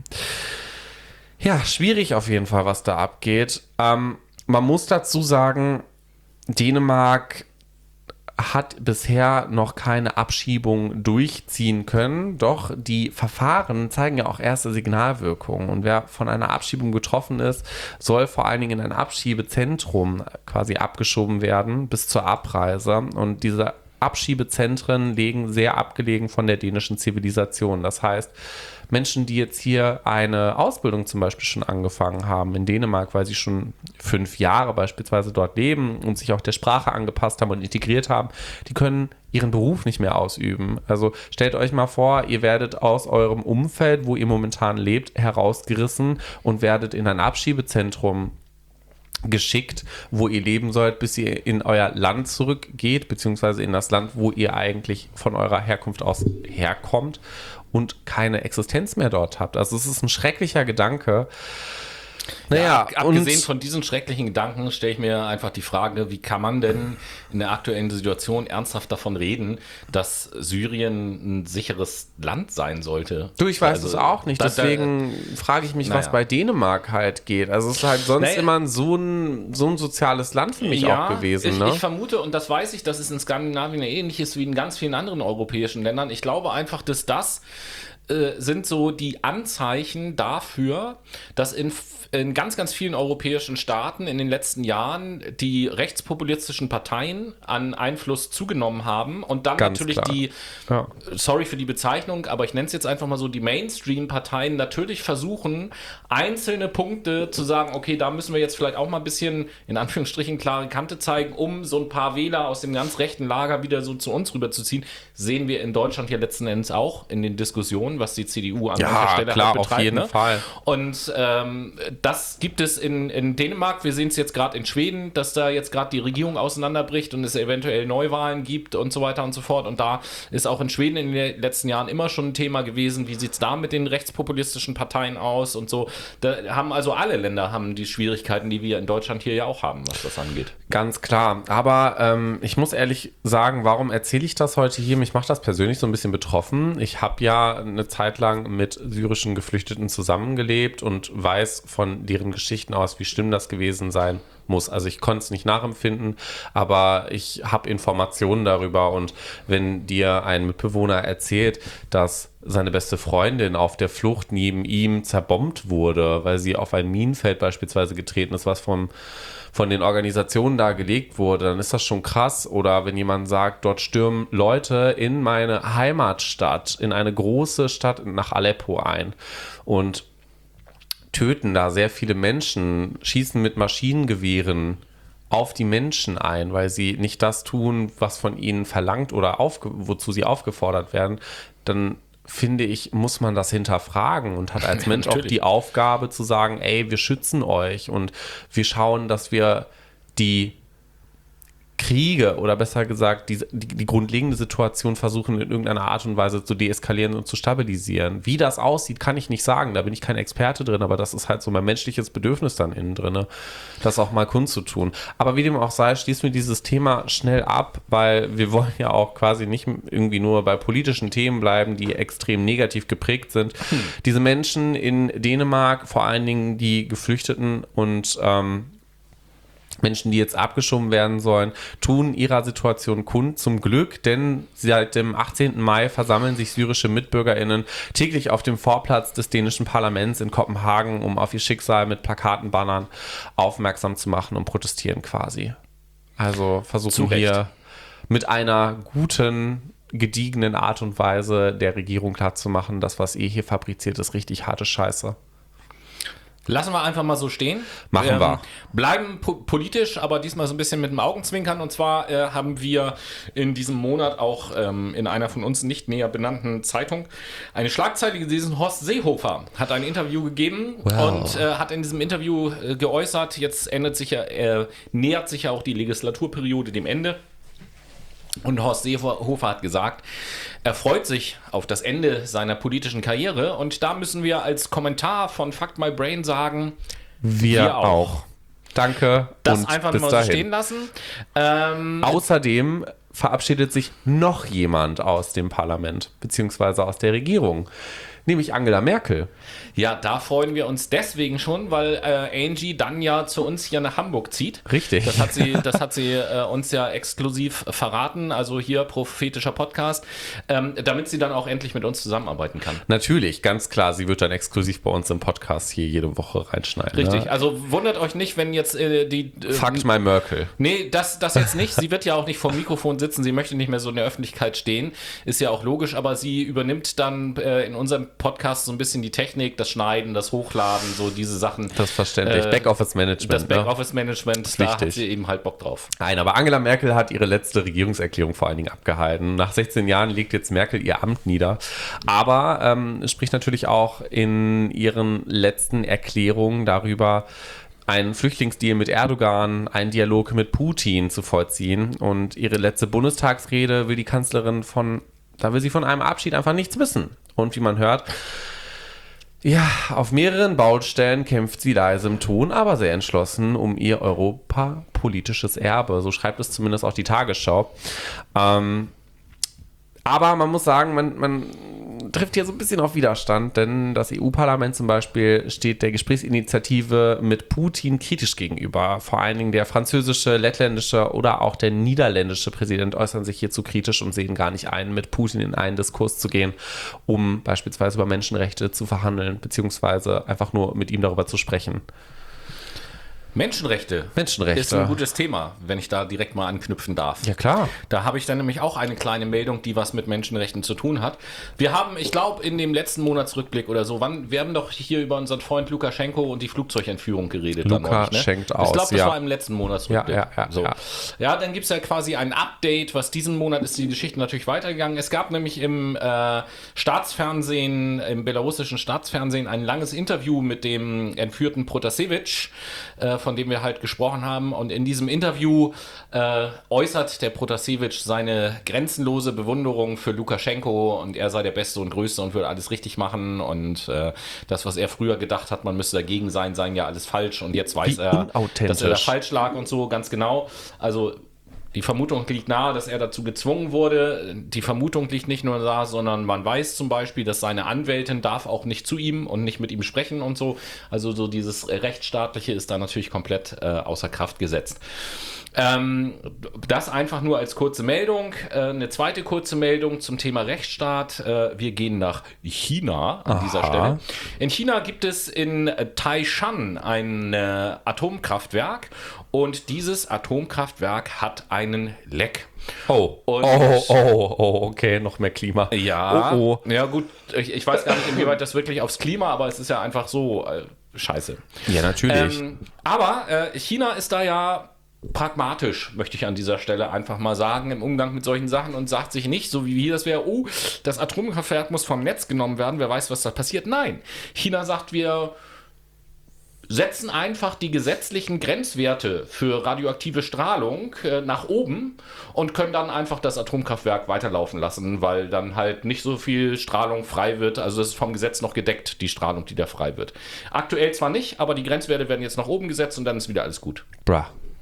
Ja, schwierig auf jeden Fall, was da abgeht. Ähm, man muss dazu sagen, Dänemark hat bisher noch keine Abschiebung durchziehen können, doch die Verfahren zeigen ja auch erste Signalwirkungen und wer von einer Abschiebung betroffen ist, soll vor allen Dingen in ein Abschiebezentrum quasi abgeschoben werden bis zur Abreise und diese Abschiebezentren liegen sehr abgelegen von der dänischen Zivilisation. Das heißt, Menschen, die jetzt hier eine Ausbildung zum Beispiel schon angefangen haben in Dänemark, weil sie schon fünf Jahre beispielsweise dort leben und sich auch der Sprache angepasst haben und integriert haben, die können ihren Beruf nicht mehr ausüben. Also stellt euch mal vor, ihr werdet aus eurem Umfeld, wo ihr momentan lebt, herausgerissen und werdet in ein Abschiebezentrum geschickt, wo ihr leben sollt, bis ihr in euer Land zurückgeht, beziehungsweise in das Land, wo ihr eigentlich von eurer Herkunft aus herkommt und keine Existenz mehr dort habt. Also es ist ein schrecklicher Gedanke. Naja, Ja, ab, abgesehen und von diesen schrecklichen Gedanken stelle ich mir einfach die Frage, wie kann man denn in der aktuellen Situation ernsthaft davon reden, dass Syrien ein sicheres Land sein sollte? du, ich weiß Also, es auch nicht, da- deswegen frage ich mich, was naja. bei Dänemark halt geht. Also es ist halt sonst Naja. immer so ein, so ein soziales Land für mich auch gewesen. Ich, Ne? ich vermute, und das weiß ich, dass es in Skandinavien ähnlich ist wie in ganz vielen anderen europäischen Ländern. Ich glaube einfach, dass das äh, sind so die Anzeichen dafür, dass in, in ganz, ganz vielen europäischen Staaten in den letzten Jahren die rechtspopulistischen Parteien an Einfluss zugenommen haben und dann Ganz natürlich klar. die, Ja. sorry für die Bezeichnung, aber ich nenne es jetzt einfach mal so, die Mainstream-Parteien natürlich versuchen, einzelne Punkte zu sagen, okay, da müssen wir jetzt vielleicht auch mal ein bisschen, in Anführungsstrichen, klare Kante zeigen, um so ein paar Wähler aus dem ganz rechten Lager wieder so zu uns rüberzuziehen. Sehen wir in Deutschland ja letzten Endes auch in den Diskussionen, was die C D U an Ja, mancher Stelle klar, halt auf betreibt. jeden ne? Fall. Und ähm, das gibt es in, in Dänemark. Wir sehen es jetzt gerade in Schweden, dass da jetzt gerade die Regierung auseinanderbricht und es eventuell Neuwahlen gibt und so weiter und so fort. Und da ist auch in Schweden in den letzten Jahren immer schon ein Thema gewesen, wie sieht es da mit den rechtspopulistischen Parteien aus und so. Da haben also alle Länder haben die Schwierigkeiten, die wir in Deutschland hier ja auch haben, was das angeht. Ganz klar. Aber ähm, ich muss ehrlich sagen, warum erzähle ich das heute hier? Mich macht das persönlich so ein bisschen betroffen. Ich habe ja eine Zeit lang mit syrischen Geflüchteten zusammengelebt und weiß von deren Geschichten aus, wie schlimm das gewesen sein muss. Also ich konnte es nicht nachempfinden, aber ich habe Informationen darüber. Und wenn dir ein Mitbewohner erzählt, dass seine beste Freundin auf der Flucht neben ihm zerbombt wurde, weil sie auf ein Minenfeld beispielsweise getreten ist, was vom von den Organisationen da gelegt wurde, dann ist das schon krass. Oder wenn jemand sagt, dort stürmen Leute in meine Heimatstadt, in eine große Stadt nach Aleppo ein und töten da sehr viele Menschen, schießen mit Maschinengewehren auf die Menschen ein, weil sie nicht das tun, was von ihnen verlangt oder aufge- wozu sie aufgefordert werden, dann finde ich, muss man das hinterfragen und hat als Mensch auch die Aufgabe zu sagen, ey, wir schützen euch und wir schauen, dass wir die Kriege oder besser gesagt die, die, die grundlegende Situation versuchen in irgendeiner Art und Weise zu deeskalieren und zu stabilisieren. Wie das aussieht, kann ich nicht sagen, da bin ich kein Experte drin, aber das ist halt so mein menschliches Bedürfnis dann innen drin, das auch mal kundzutun. Aber wie dem auch sei, schließen wir dieses Thema schnell ab, weil wir wollen ja auch quasi nicht irgendwie nur bei politischen Themen bleiben, die extrem negativ geprägt sind. Hm. Diese Menschen in Dänemark, vor allen Dingen die Geflüchteten und ähm, Menschen, die jetzt abgeschoben werden sollen, tun ihrer Situation kund, zum Glück, denn seit dem achtzehnten Mai versammeln sich syrische MitbürgerInnen täglich auf dem Vorplatz des dänischen Parlaments in Kopenhagen, um auf ihr Schicksal mit Plakaten, Bannern aufmerksam zu machen und protestieren quasi. Also versuchen hier mit einer guten, gediegenen Art und Weise der Regierung klarzumachen, das, was ihr hier fabriziert, ist richtig harte Scheiße. Lassen wir einfach mal so stehen. Machen ähm, wir. Bleiben po- politisch, aber diesmal so ein bisschen mit dem Augenzwinkern. Und zwar äh, haben wir in diesem Monat auch ähm, in einer von uns nicht näher benannten Zeitung eine Schlagzeile gelesen. Horst Seehofer hat ein Interview gegeben Wow. und äh, hat in diesem Interview äh, geäußert, jetzt endet sich ja, äh, nähert sich ja auch die Legislaturperiode dem Ende. Und Horst Seehofer hat gesagt, er freut sich auf das Ende seiner politischen Karriere. Und da müssen wir als Kommentar von Fuck My Brain sagen, Wir, wir auch. auch. Danke Das und einfach bis mal so dahin. stehen lassen. Ähm, Außerdem verabschiedet sich noch jemand aus dem Parlament, beziehungsweise aus der Regierung, nämlich Angela Merkel. ja, da freuen wir uns deswegen schon, weil äh, Angie dann ja zu uns hier nach Hamburg zieht. Richtig. Das hat sie, das hat sie äh, uns ja exklusiv verraten, also hier prophetischer Podcast, ähm, damit sie dann auch endlich mit uns zusammenarbeiten kann. Natürlich, ganz klar, sie wird dann exklusiv bei uns im Podcast hier jede Woche reinschneiden. Richtig, Ne? also wundert euch nicht, wenn jetzt äh, die... Äh, Fuck my Merkel. Nee, das, das jetzt nicht. Sie wird ja auch nicht vor dem Mikrofon sitzen. Sie möchte nicht mehr so in der Öffentlichkeit stehen. Ist ja auch logisch, aber sie übernimmt dann äh, in unserem Podcast so ein bisschen die Technik, das Schneiden, das Hochladen, so diese Sachen. Das ist verständlich. Äh, Backoffice-Management. Das ne? Backoffice-Management, da wichtig. hat sie eben halt Bock drauf. Nein, aber Angela Merkel hat ihre letzte Regierungserklärung vor allen Dingen abgehalten. Nach sechzehn Jahren legt jetzt Merkel ihr Amt nieder. Aber ähm, spricht natürlich auch in ihren letzten Erklärungen darüber, einen Flüchtlingsdeal mit Erdogan, einen Dialog mit Putin zu vollziehen. Und ihre letzte Bundestagsrede will die Kanzlerin von, da will sie von einem Abschied einfach nichts wissen. Und wie man hört, ja, auf mehreren Baustellen kämpft sie leise im Ton, aber sehr entschlossen um ihr europapolitisches Erbe. So schreibt es zumindest auch die Tagesschau. Ähm, aber man muss sagen, man, man trifft hier so ein bisschen auf Widerstand, denn das E U-Parlament zum Beispiel steht der Gesprächsinitiative mit Putin kritisch gegenüber. Vor allen Dingen der französische, lettländische oder auch der niederländische Präsident äußern sich hierzu kritisch und sehen gar nicht ein, mit Putin in einen Diskurs zu gehen, um beispielsweise über Menschenrechte zu verhandeln, beziehungsweise einfach nur mit ihm darüber zu sprechen. Menschenrechte. Menschenrechte. Ist ein gutes Thema, wenn ich da direkt mal anknüpfen darf. Ja, klar. Da habe ich dann nämlich auch eine kleine Meldung, die was mit Menschenrechten zu tun hat. Wir haben, ich glaube, in dem letzten Monatsrückblick oder so, wann, wir haben doch hier über unseren Freund Lukaschenko und die Flugzeugentführung geredet. Luka dann neulich, ne? schenkt Ich aus, glaube, das ja. war im letzten Monatsrückblick. Ja, ja, ja, so. ja. ja dann gibt es ja quasi ein Update, was diesen Monat ist die Geschichte natürlich weitergegangen. Es gab nämlich im äh, Staatsfernsehen, im belarussischen Staatsfernsehen ein langes Interview mit dem entführten Protasevich, äh, von dem wir halt gesprochen haben. Und in diesem Interview äh, äußert der Protasevich seine grenzenlose Bewunderung für Lukaschenko und er sei der Beste und Größte und würde alles richtig machen und äh, das, was er früher gedacht hat, man müsste dagegen sein, seien ja alles falsch und jetzt weiß Wie er, unauthentisch. dass er da falsch lag und so, ganz genau. Also die Vermutung liegt nahe, dass er dazu gezwungen wurde. Die Vermutung liegt nicht nur da, sondern man weiß zum Beispiel, dass seine Anwältin darf auch nicht zu ihm und nicht mit ihm sprechen und so. Also so dieses Rechtsstaatliche ist da natürlich komplett äh, außer Kraft gesetzt. Ähm, das einfach nur als kurze Meldung. Äh, eine zweite kurze Meldung zum Thema Rechtsstaat. Äh, wir gehen nach China an Aha. dieser Stelle. In China gibt es in Taishan ein äh, Atomkraftwerk und dieses Atomkraftwerk hat einen Leck. Oh, Und oh, oh, oh, okay, noch mehr Klima. Ja, Oh, ja gut, ich, ich weiß gar nicht, inwieweit das wirklich aufs Klima, aber es ist ja einfach so äh, scheiße. Ja, natürlich. Ähm, aber äh, China ist da ja pragmatisch, möchte ich an dieser Stelle einfach mal sagen, im Umgang mit solchen Sachen und sagt sich nicht, so wie hier das wäre, oh, das Atomkraftwerk muss vom Netz genommen werden, wer weiß, was da passiert. Nein, China sagt, wir setzen einfach die gesetzlichen Grenzwerte für radioaktive Strahlung äh, nach oben und können dann einfach das Atomkraftwerk weiterlaufen lassen, weil dann halt nicht so viel Strahlung frei wird. Also das ist vom Gesetz noch gedeckt, die Strahlung, die da frei wird. Aktuell zwar nicht, aber die Grenzwerte werden jetzt nach oben gesetzt und dann ist wieder alles gut. Bra.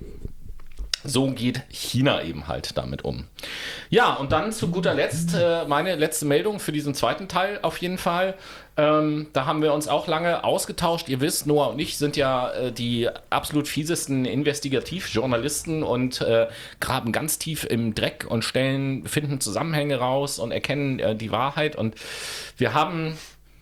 So geht China eben halt damit um. Ja, und dann zu guter Letzt äh, meine letzte Meldung für diesen zweiten Teil auf jeden Fall. Ähm, da haben wir uns auch lange ausgetauscht. Ihr wisst, Noah und ich sind ja äh, die absolut fiesesten Investigativjournalisten und äh, graben ganz tief im Dreck und stellen, finden Zusammenhänge raus und erkennen äh, die Wahrheit. Und wir haben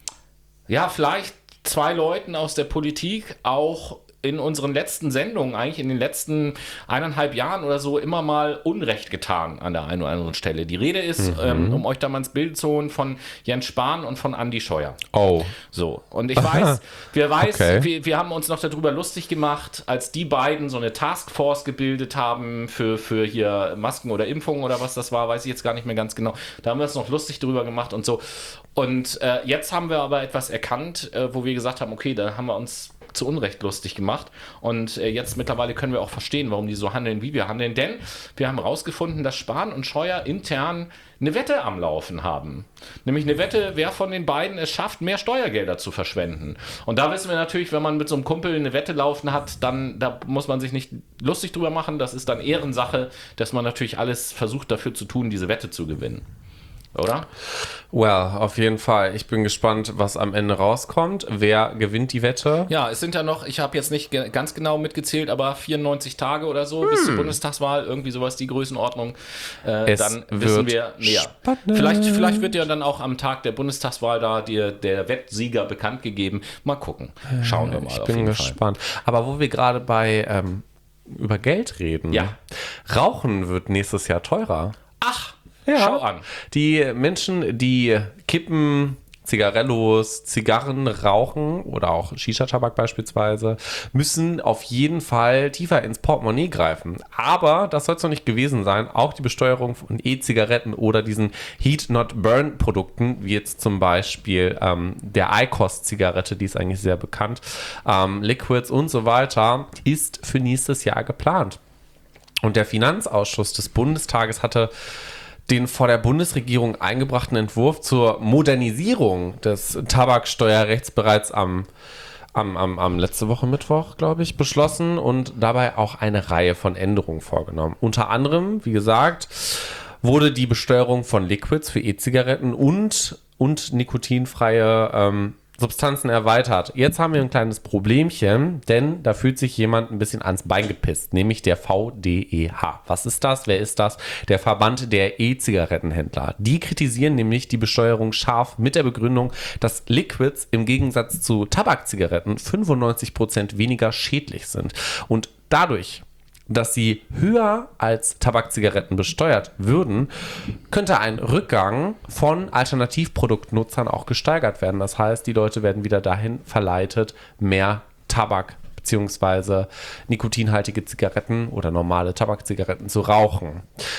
ja vielleicht zwei Leuten aus der Politik auch in unseren letzten Sendungen, eigentlich in den letzten eineinhalb Jahren oder so, immer mal Unrecht getan an der einen oder anderen Stelle. Die Rede ist, mhm. ähm, um euch da mal ins Bild zu holen, von Jens Spahn und von Andi Scheuer. Oh. So, und ich weiß, wir weiß, Okay. wir, wir haben uns noch darüber lustig gemacht, als die beiden so eine Taskforce gebildet haben für, für hier Masken oder Impfungen oder was das war, weiß ich jetzt gar nicht mehr ganz genau. Da haben wir uns noch lustig drüber gemacht und so. Und äh, jetzt haben wir aber etwas erkannt, äh, wo wir gesagt haben, okay, da haben wir uns zu Unrecht lustig gemacht und äh, jetzt mittlerweile können wir auch verstehen, warum die so handeln, wie wir handeln, denn wir haben herausgefunden, dass Spahn und Scheuer intern eine Wette am Laufen haben. Nämlich eine Wette, wer von den beiden es schafft, mehr Steuergelder zu verschwenden. Und da wissen wir natürlich, wenn man mit so einem Kumpel eine Wette laufen hat, dann da muss man sich nicht lustig drüber machen, das ist dann Ehrensache, dass man natürlich alles versucht dafür zu tun, diese Wette zu gewinnen. Oder? Well, auf jeden Fall. Ich bin gespannt, was am Ende rauskommt. Wer gewinnt die Wette? Ja, es sind ja noch, ich habe jetzt nicht ge- ganz genau mitgezählt, aber vierundneunzig Tage oder so hm. bis zur Bundestagswahl, irgendwie sowas, die Größenordnung. Äh, dann wissen wir mehr. Spannend. Vielleicht, vielleicht wird ja dann auch am Tag der Bundestagswahl da die, der Wettsieger bekannt gegeben. Mal gucken. Schauen wir mal. Ich auf bin jeden gespannt. Fall. Aber wo wir gerade bei ähm, über Geld reden. Ja. Rauchen wird nächstes Jahr teurer. Ach, ja. Schau an. Die Menschen, die Kippen, Zigarellos, Zigarren rauchen oder auch Shisha-Tabak beispielsweise, müssen auf jeden Fall tiefer ins Portemonnaie greifen. Aber das soll es noch nicht gewesen sein. Auch die Besteuerung von E-Zigaretten oder diesen Heat-Not-Burn-Produkten, wie jetzt zum Beispiel ähm, der I Q O S-Zigarette, die ist eigentlich sehr bekannt, ähm, Liquids und so weiter, ist für nächstes Jahr geplant. Und der Finanzausschuss des Bundestages hatte den vor der Bundesregierung eingebrachten Entwurf zur Modernisierung des Tabaksteuerrechts bereits am, am, am, am letzte Woche Mittwoch, glaube ich, beschlossen und dabei auch eine Reihe von Änderungen vorgenommen. Unter anderem, wie gesagt, wurde die Besteuerung von Liquids für E-Zigaretten und und nikotinfreie ähm, Substanzen erweitert. Jetzt haben wir ein kleines Problemchen, denn da fühlt sich jemand ein bisschen ans Bein gepisst, nämlich der V D E H. Was ist das? Wer ist das? Der Verband der E-Zigarettenhändler. Die kritisieren nämlich die Besteuerung scharf mit der Begründung, dass Liquids im Gegensatz zu Tabakzigaretten fünfundneunzig Prozent weniger schädlich sind. Und dadurch, dass sie höher als Tabakzigaretten besteuert würden, könnte ein Rückgang von Alternativproduktnutzern auch gesteigert werden. Das heißt, die Leute werden wieder dahin verleitet, mehr Tabak bzw. nikotinhaltige Zigaretten oder normale Tabakzigaretten zu rauchen.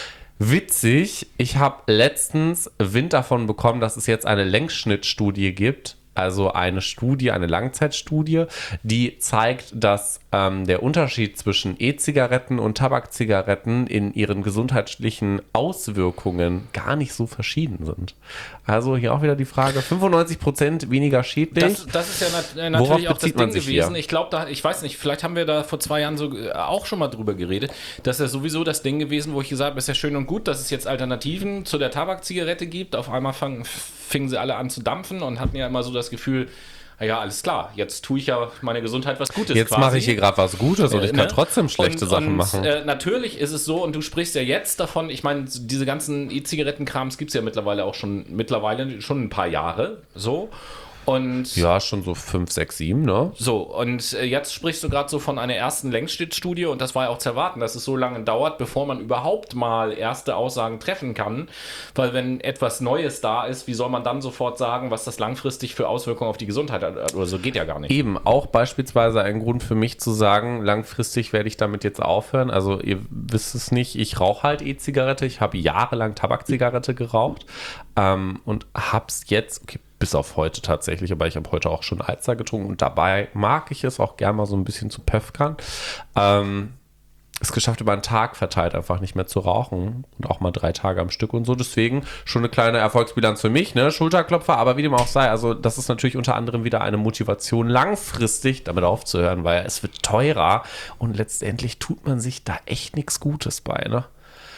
Witzig, ich habe letztens Wind davon bekommen, dass es jetzt eine Längsschnittstudie gibt, also eine Studie, eine Langzeitstudie, die zeigt, dass ähm, der Unterschied zwischen E-Zigaretten und Tabakzigaretten in ihren gesundheitlichen Auswirkungen gar nicht so verschieden sind. Also hier auch wieder die Frage, fünfundneunzig Prozent weniger schädlich. Das, das ist ja nat- natürlich Worauf auch das bezieht man Ding sich gewesen. hier? Ich glaube, da, ich weiß nicht, vielleicht haben wir da vor zwei Jahren so äh, auch schon mal drüber geredet. Das ist ja sowieso das Ding gewesen, wo ich gesagt habe, ist ja schön und gut, dass es jetzt Alternativen zu der Tabakzigarette gibt. Auf einmal fangen, fingen sie alle an zu dampfen und hatten ja immer so das Gefühl, ja, alles klar, jetzt tue ich ja meine Gesundheit was Gutes. Jetzt mache ich hier gerade was Gutes und ich kann ne? trotzdem schlechte und, Sachen und, machen. Äh, natürlich ist es so, und du sprichst ja jetzt davon, ich meine, diese ganzen E-Zigarettenkrams gibt es ja mittlerweile auch schon, mittlerweile schon ein paar Jahre, so. Und Ja, schon so fünf, sechs, sieben, ne? so, und äh, jetzt sprichst du gerade so von einer ersten Längsschnittstudie und das war ja auch zu erwarten, dass es so lange dauert, bevor man überhaupt mal erste Aussagen treffen kann, weil wenn etwas Neues da ist, wie soll man dann sofort sagen, was das langfristig für Auswirkungen auf die Gesundheit hat oder so, geht ja gar nicht. Eben, auch beispielsweise ein Grund für mich zu sagen, langfristig werde ich damit jetzt aufhören. Also ihr wisst es nicht, ich rauche halt E-Zigarette, ich habe jahrelang Tabakzigarette geraucht ähm, und hab's jetzt, okay, bis auf heute tatsächlich, aber ich habe heute auch schon Alster getrunken und dabei mag ich es auch gerne mal so ein bisschen zu pöfkern. Ähm, es geschafft, über einen Tag verteilt einfach nicht mehr zu rauchen und auch mal drei Tage am Stück und so. Deswegen schon eine kleine Erfolgsbilanz für mich, ne? Schulterklopfer, aber wie dem auch sei. Also das ist natürlich unter anderem wieder eine Motivation, langfristig damit aufzuhören, weil es wird teurer und letztendlich tut man sich da echt nichts Gutes bei, ne?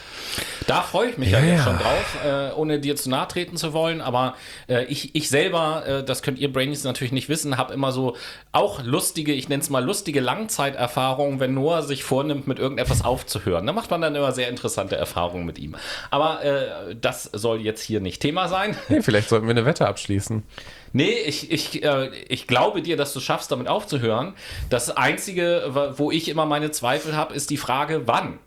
Da freue ich mich ja, Ja, jetzt ja. schon drauf, äh, ohne dir zu nahe treten zu wollen, aber äh, ich, ich selber, äh, das könnt ihr Brainies natürlich nicht wissen, habe immer so auch lustige, ich nenne es mal lustige Langzeiterfahrungen, wenn Noah sich vornimmt, mit irgendetwas aufzuhören. Da macht man dann immer sehr interessante Erfahrungen mit ihm. Aber äh, das soll jetzt hier nicht Thema sein. Hey, vielleicht sollten wir eine Wette abschließen. Nee, ich, ich, äh, ich glaube dir, dass du schaffst, damit aufzuhören. Das Einzige, wo ich immer meine Zweifel habe, ist die Frage, wann?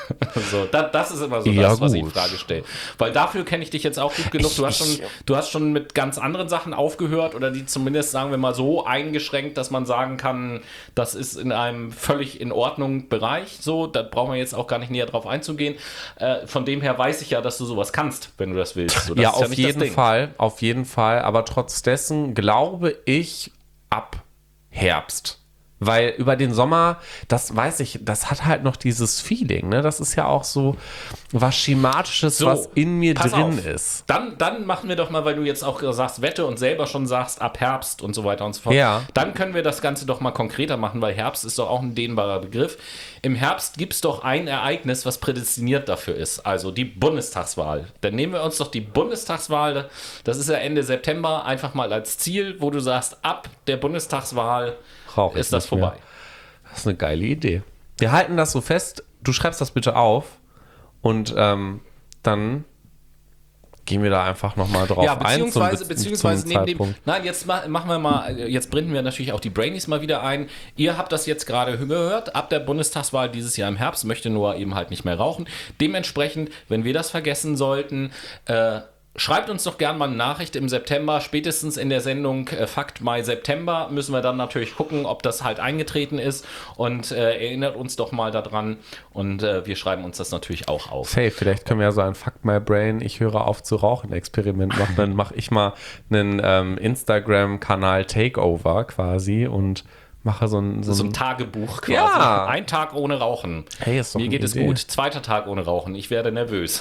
so, da, das ist immer so Ja, das, was ich in gut. Frage stelle. Weil dafür kenne ich dich jetzt auch gut genug. Du hast, schon, du hast schon mit ganz anderen Sachen aufgehört oder die zumindest, sagen wir mal, so eingeschränkt, dass man sagen kann, das ist in einem völlig in Ordnung Bereich. So, da brauchen wir jetzt auch gar nicht näher drauf einzugehen. Äh, von dem her weiß ich ja, dass du sowas kannst, wenn du das willst. So, das Ja, ist auf nicht das jeden Ding. Fall, auf jeden Fall. Aber trotzdem glaube ich ab Herbst. Weil über den Sommer, das weiß ich, das hat halt noch dieses Feeling, ne? Das ist ja auch so was Schematisches, So, was in mir pass drin auf. ist. Dann, dann machen wir doch mal, weil du jetzt auch sagst, Wette und selber schon sagst, ab Herbst und so weiter und so fort. Ja. Dann können wir das Ganze doch mal konkreter machen, weil Herbst ist doch auch ein dehnbarer Begriff. Im Herbst gibt es doch ein Ereignis, was prädestiniert dafür ist, also die Bundestagswahl. Dann nehmen wir uns doch die Bundestagswahl, das ist ja Ende September, einfach mal als Ziel, wo du sagst, ab der Bundestagswahl Rauch ich ist das nicht mehr. vorbei. Das ist eine geile Idee. Wir halten das so fest. Du schreibst das bitte auf und ähm, dann gehen wir da einfach nochmal drauf Ja, ein. beziehungsweise, zum, beziehungsweise zum neben dem, Zeitpunkt. nein, jetzt ma- machen wir mal, jetzt binden wir natürlich auch die Brainies mal wieder ein. Ihr habt das jetzt gerade gehört, ab der Bundestagswahl dieses Jahr im Herbst möchte Noah eben halt nicht mehr rauchen. Dementsprechend, wenn wir das vergessen sollten, äh, schreibt uns doch gerne mal eine Nachricht im September, spätestens in der Sendung äh, Fakt Mai September müssen wir dann natürlich gucken, ob das halt eingetreten ist und äh, erinnert uns doch mal daran und äh, wir schreiben uns das natürlich auch auf. Safe, vielleicht können wir ja so ein Fuck My Brain, ich höre auf zu rauchen Experiment machen. Dann mache ich mal einen ähm, Instagram-Kanal Takeover quasi und mache so ein, so So ein ein Tagebuch quasi. Ja. Ein Tag ohne Rauchen. Hey, ist doch Mir eine geht es Idee. gut. Zweiter Tag ohne Rauchen. Ich werde nervös.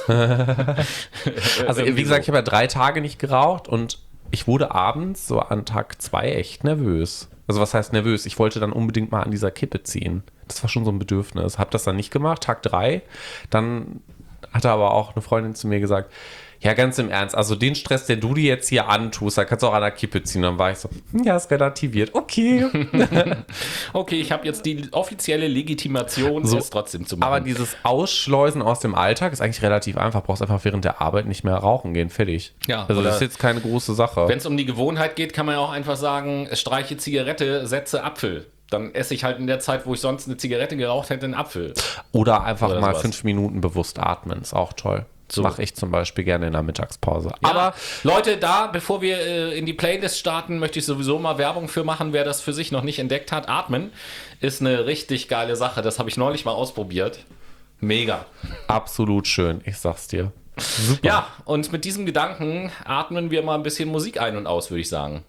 Also Irgendwie wie gesagt, so. ich habe ja drei Tage nicht geraucht und ich wurde abends so an Tag zwei echt nervös. Also was heißt nervös? Ich wollte dann unbedingt mal an dieser Kippe ziehen. Das war schon so ein Bedürfnis. Habe das dann nicht gemacht. Tag drei, dann hatte aber auch eine Freundin zu mir gesagt, Ja, ganz im Ernst. Also den Stress, den du dir jetzt hier antust, da kannst du auch an der Kippe ziehen. Dann war ich so, ja, ist relativiert. Okay. Okay, ich habe jetzt die offizielle Legitimation, So, es trotzdem zu machen. Aber dieses Ausschleusen aus dem Alltag ist eigentlich relativ einfach. Brauchst einfach während der Arbeit nicht mehr rauchen gehen. Fertig. Ja, also oder das ist jetzt keine große Sache. Wenn es um die Gewohnheit geht, kann man ja auch einfach sagen, streiche Zigarette, setze Apfel. Dann esse ich halt in der Zeit, wo ich sonst eine Zigarette geraucht hätte, einen Apfel. Oder einfach Oder mal sowas. fünf Minuten bewusst atmen. Ist auch toll. Das So. mache ich zum Beispiel gerne in der Mittagspause. Ja, Aber Leute, da, bevor wir äh, in die Playlist starten, möchte ich sowieso mal Werbung für machen, wer das für sich noch nicht entdeckt hat. Atmen ist eine richtig geile Sache. Das habe ich neulich mal ausprobiert. Mega. absolut schön, ich sag's dir. Super. Ja, und mit diesem Gedanken atmen wir mal ein bisschen Musik ein und aus, würde ich sagen.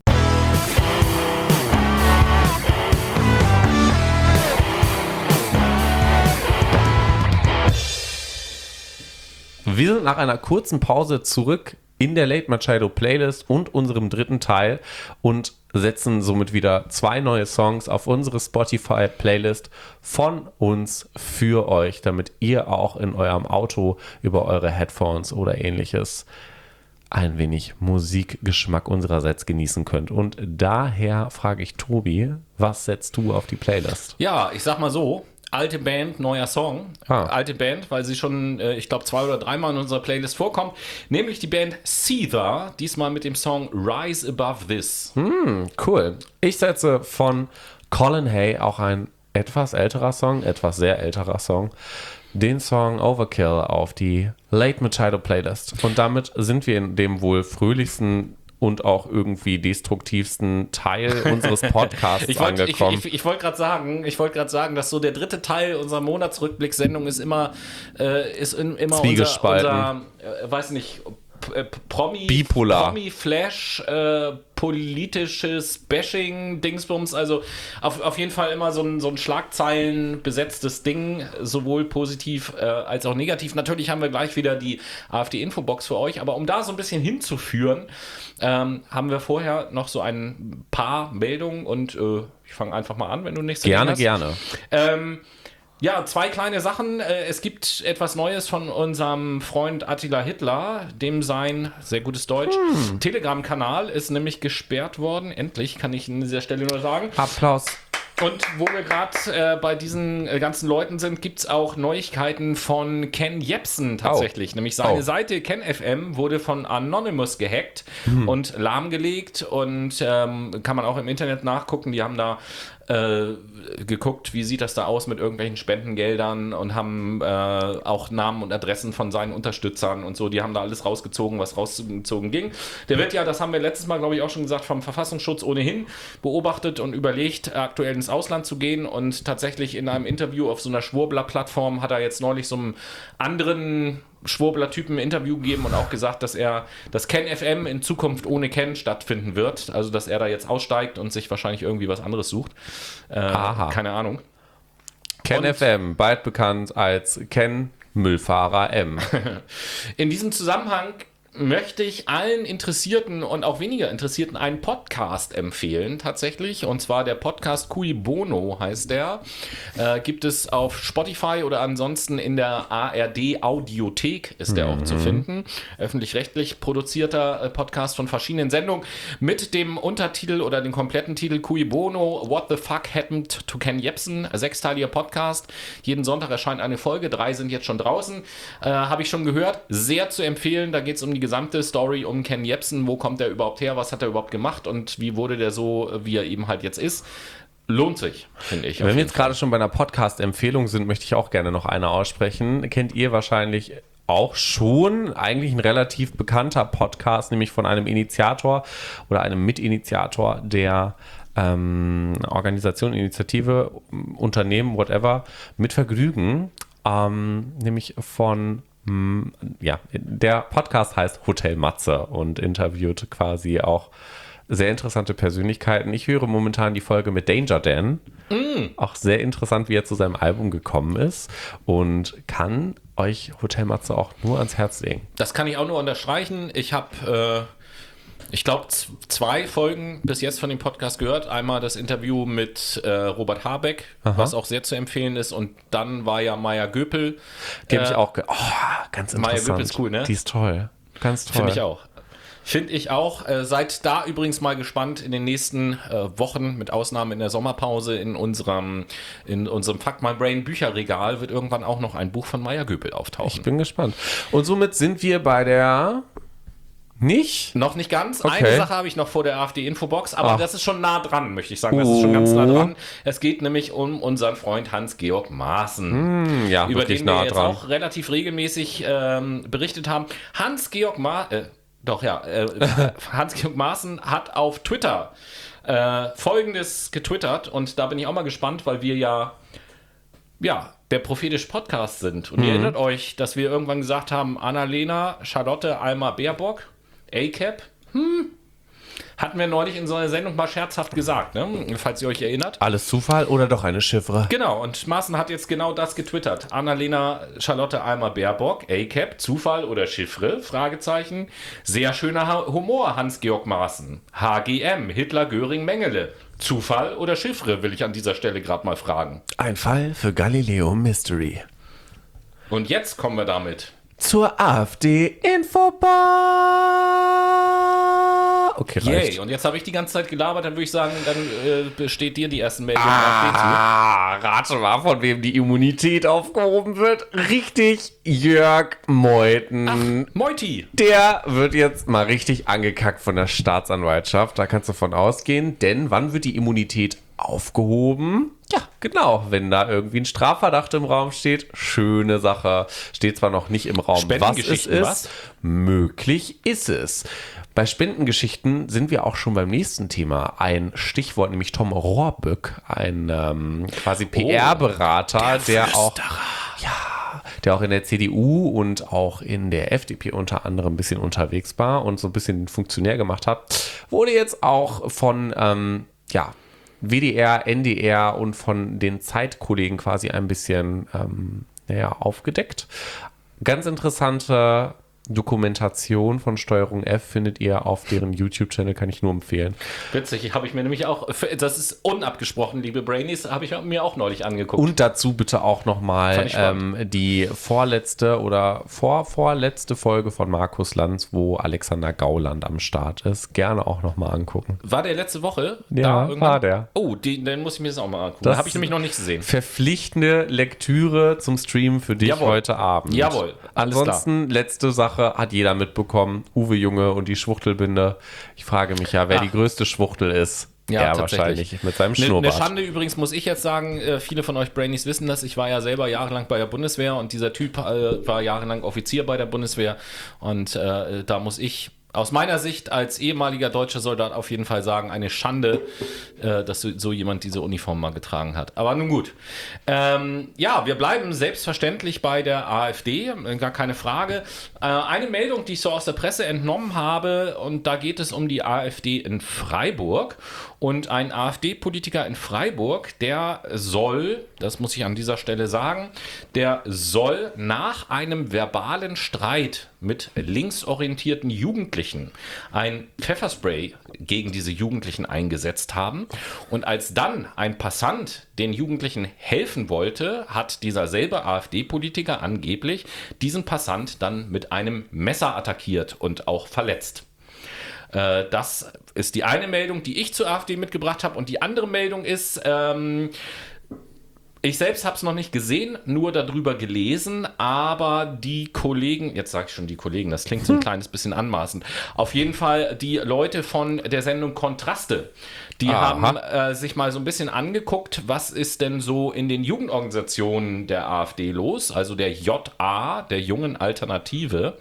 Wir sind nach einer kurzen Pause zurück in der Late Machado Playlist und unserem dritten Teil und setzen somit wieder zwei neue Songs auf unsere Spotify Playlist von uns für euch, damit ihr auch in eurem Auto über eure Headphones oder ähnliches ein wenig Musikgeschmack unsererseits genießen könnt. Und daher frage ich Tobi, was setzt du auf die Playlist? Ja, ich sag mal so, alte Band, neuer Song. Ah. Alte Band, weil sie schon, äh, ich glaube, zwei oder dreimal in unserer Playlist vorkommt. Nämlich die Band Seether, diesmal mit dem Song Rise Above This. Hm, cool. Ich setze von Colin Hay, auch ein etwas älterer Song, etwas sehr älterer Song, den Song Overkill auf die Late Machado Playlist. Und damit sind wir in dem wohl fröhlichsten und auch irgendwie destruktivsten Teil unseres Podcasts Ich wollte ich, angekommen. ich, ich wollt gerade sagen, ich wollte gerade sagen, dass so der dritte Teil unserer Monatsrückblickssendung ist immer, äh, ist in, immer unser, Zwiegespalten. unser äh, weiß nicht, P- äh, Promi, Bipolar. Promi Flash, äh, politisches Bashing, Dingsbums, also auf, auf jeden Fall immer so ein, so ein Schlagzeilen besetztes Ding, sowohl positiv äh, als auch negativ. Natürlich haben wir gleich wieder die AfD-Infobox für euch, aber um da so ein bisschen hinzuführen, ähm, haben wir vorher noch so ein paar Meldungen und äh, ich fange einfach mal an, wenn du nichts Gerne, hast. gerne. Ähm, ja, zwei kleine Sachen. Äh, Es gibt etwas Neues von unserem Freund Attila Hitler, dem sein, sehr gutes Deutsch, Hm. Telegram-Kanal ist nämlich gesperrt worden. Endlich, kann ich an dieser Stelle nur sagen. Applaus. Und wo wir gerade äh, bei diesen äh, ganzen Leuten sind, gibt es auch Neuigkeiten von Ken Jebsen tatsächlich. Oh. Nämlich seine Oh. Seite Ken F M wurde von Anonymous gehackt Hm. und lahmgelegt und ähm, kann man auch im Internet nachgucken. Die haben da äh, geguckt, wie sieht das da aus mit irgendwelchen Spendengeldern und haben äh, auch Namen und Adressen von seinen Unterstützern und so. Die haben da alles rausgezogen, was rausgezogen ging. Der wird ja, das haben wir letztes Mal, glaube ich, auch schon gesagt, vom Verfassungsschutz ohnehin beobachtet und überlegt, aktuell ins Ausland zu gehen. Und tatsächlich in einem Interview auf so einer Schwurbler-Plattform hat er jetzt neulich so einem anderen Schwurbler-Typen ein Interview gegeben und auch gesagt, dass er das Ken F M in Zukunft ohne Ken stattfinden wird. Also, dass er da jetzt aussteigt und sich wahrscheinlich irgendwie was anderes sucht. Äh, Aha. keine Ahnung. Ken Und- F M, bald bekannt als Ken Müllfahrer M. In diesem Zusammenhang möchte ich allen Interessierten und auch weniger Interessierten einen Podcast empfehlen, tatsächlich. Und zwar der Podcast Cui Bono heißt der. Äh, gibt es auf Spotify oder ansonsten in der A R D Audiothek ist der auch zu finden. Öffentlich-rechtlich produzierter äh, Podcast von verschiedenen Sendungen mit dem Untertitel oder dem kompletten Titel Cui Bono, What the Fuck Happened to Ken Jebsen? Sechsteiliger Podcast. Jeden Sonntag erscheint eine Folge. Drei sind jetzt schon draußen. Äh, Habe ich schon gehört. Sehr zu empfehlen. Da geht es um die gesamte Story um Ken Jebsen. Wo kommt er überhaupt her? Was hat er überhaupt gemacht? Und wie wurde der so, wie er eben halt jetzt ist? Lohnt sich, finde ich. auf Wenn wir jeden jetzt gerade schon bei einer Podcast-Empfehlung sind, möchte ich auch gerne noch eine aussprechen. Kennt ihr wahrscheinlich auch schon eigentlich ein relativ bekannter Podcast, nämlich von einem Initiator oder einem Mitinitiator der ähm, Organisation, Initiative, Unternehmen, whatever, mit Vergnügen, ähm, nämlich von mm, ja, der Podcast heißt Hotel Matze und interviewt quasi auch sehr interessante Persönlichkeiten. Ich höre momentan die Folge mit Danger Dan. Mm. Auch sehr interessant, wie er zu seinem Album gekommen ist und kann euch Hotel Matze auch nur ans Herz legen. Das kann ich auch nur unterstreichen. Ich habe, äh, ich glaube, z- zwei Folgen bis jetzt von dem Podcast gehört. Einmal das Interview mit äh, Robert Habeck, Aha. was auch sehr zu empfehlen ist. Und dann war ja Maya Göpel. Die habe äh, ich auch ge- oh, ganz Maya interessant. Göpel ist cool, ne? Die ist toll. Ganz toll. Finde ich auch. Finde ich auch. Äh, seid da übrigens mal gespannt in den nächsten äh, Wochen, mit Ausnahme in der Sommerpause, in unserem, in unserem Fuck My Brain Bücherregal wird irgendwann auch noch ein Buch von Maya Göpel auftauchen. Ich bin gespannt. Und somit sind wir bei der... Nicht? Noch nicht ganz. Okay. Eine Sache habe ich noch vor der AfD-Infobox, aber Ach. das ist schon nah dran, möchte ich sagen. Das ist schon ganz nah dran. Es geht nämlich um unseren Freund Hans-Georg Maaßen, Hm, ja, über wirklich den wir nah jetzt dran. auch relativ regelmäßig ähm, berichtet haben. Hans-Georg Maaßen, äh, doch ja, äh, Hans-Georg Maaßen hat auf Twitter äh, Folgendes getwittert und da bin ich auch mal gespannt, weil wir ja, ja, der prophetische Podcast sind. Und ihr erinnert euch, dass wir irgendwann gesagt haben, Annalena, Charlotte, Alma, Baerbock, A C A P, hm, hatten wir neulich in so einer Sendung mal scherzhaft gesagt, ne? Falls ihr euch erinnert. Alles Zufall oder doch eine Chiffre? Genau, und Maaßen hat jetzt genau das getwittert. Annalena, Charlotte, Alma, Baerbock, A C A P, Zufall oder Chiffre? Fragezeichen. Sehr schöner ha- Humor, Hans-Georg Maaßen. H G M, Hitler, Göring, Mengele. Zufall oder Chiffre, will ich an dieser Stelle gerade mal fragen. Ein Fall für Galileo Mystery. Und jetzt kommen wir damit. Zur AfD-Infobox. Okay, reicht. Yay, und jetzt habe ich die ganze Zeit gelabert, dann würde ich sagen, dann äh, besteht dir die ersten Meldungen Ah, rate mal, von wem die Immunität aufgehoben wird. Richtig, Jörg Meuthen. Moiti. Der wird jetzt mal richtig angekackt von der Staatsanwaltschaft. Da kannst du von ausgehen. Denn wann wird die Immunität aufgehoben? Ja, genau. Wenn da irgendwie ein Strafverdacht im Raum steht. Schöne Sache. Steht zwar noch nicht im Raum, was es Spendengeschichten, ist. was? Möglich ist es. Bei Spendengeschichten sind wir auch schon beim nächsten Thema. Ein Stichwort, nämlich Tom Rohrböck, ein ähm, quasi P R-Berater, der, der auch ja, der auch in der C D U und auch in der F D P unter anderem ein bisschen unterwegs war und so ein bisschen den Funktionär gemacht hat, wurde jetzt auch von ähm, ja, W D R, N D R und von den Zeitkollegen quasi ein bisschen ähm, naja, aufgedeckt. Ganz interessante Dokumentation von Steuerung F findet ihr auf deren YouTube-Channel, kann ich nur empfehlen. Witzig, habe ich mir nämlich auch, das ist unabgesprochen, liebe Brainies, habe ich mir auch neulich angeguckt. Und dazu bitte auch nochmal ähm, die vorletzte oder vor, vorletzte Folge von Markus Lanz, wo Alexander Gauland am Start ist. Gerne auch nochmal angucken. War der letzte Woche? Ja, da war der. Oh, den, den muss ich mir das auch mal angucken. Das Habe ich nämlich noch nicht gesehen. Verpflichtende Lektüre zum Stream für dich Jawohl. heute Abend. Jawohl, alles Ansonsten, letzte Sache hat jeder mitbekommen. Uwe Junge und die Schwuchtelbinde. Ich frage mich ja, wer Ach. die größte Schwuchtel ist. Ja, er tatsächlich. wahrscheinlich mit seinem Eine ne Schnurrbart. Schande übrigens, muss ich jetzt sagen, äh, viele von euch Brainies wissen das, ich war ja selber jahrelang bei der Bundeswehr und dieser Typ äh, war jahrelang Offizier bei der Bundeswehr und äh, da muss ich aus meiner Sicht als ehemaliger deutscher Soldat auf jeden Fall sagen, eine Schande, äh, dass so, so jemand diese Uniform mal getragen hat. Aber nun gut. Ähm, ja, wir bleiben selbstverständlich bei der AfD, gar keine Frage. Äh, eine Meldung, die ich so aus der Presse entnommen habe, und da geht es um die AfD in Freiburg. Und ein AfD-Politiker in Freiburg, der soll, das muss ich an dieser Stelle sagen, der soll nach einem verbalen Streit mit linksorientierten Jugendlichen ein Pfefferspray gegen diese Jugendlichen eingesetzt haben. Und als dann ein Passant den Jugendlichen helfen wollte, hat dieser selbe AfD-Politiker angeblich diesen Passant dann mit einem Messer attackiert und auch verletzt. Äh, das ist die eine Meldung, die ich zur AfD mitgebracht habe. Und die andere Meldung ist, ähm, ich selbst habe es noch nicht gesehen, nur darüber gelesen, aber die Kollegen, jetzt sage ich schon die Kollegen, das klingt so ein kleines bisschen anmaßend, auf jeden Fall die Leute von der Sendung Kontraste, die Aha. haben äh, sich mal so ein bisschen angeguckt, was ist denn so in den Jugendorganisationen der AfD los, also der J A, der Jungen Alternative.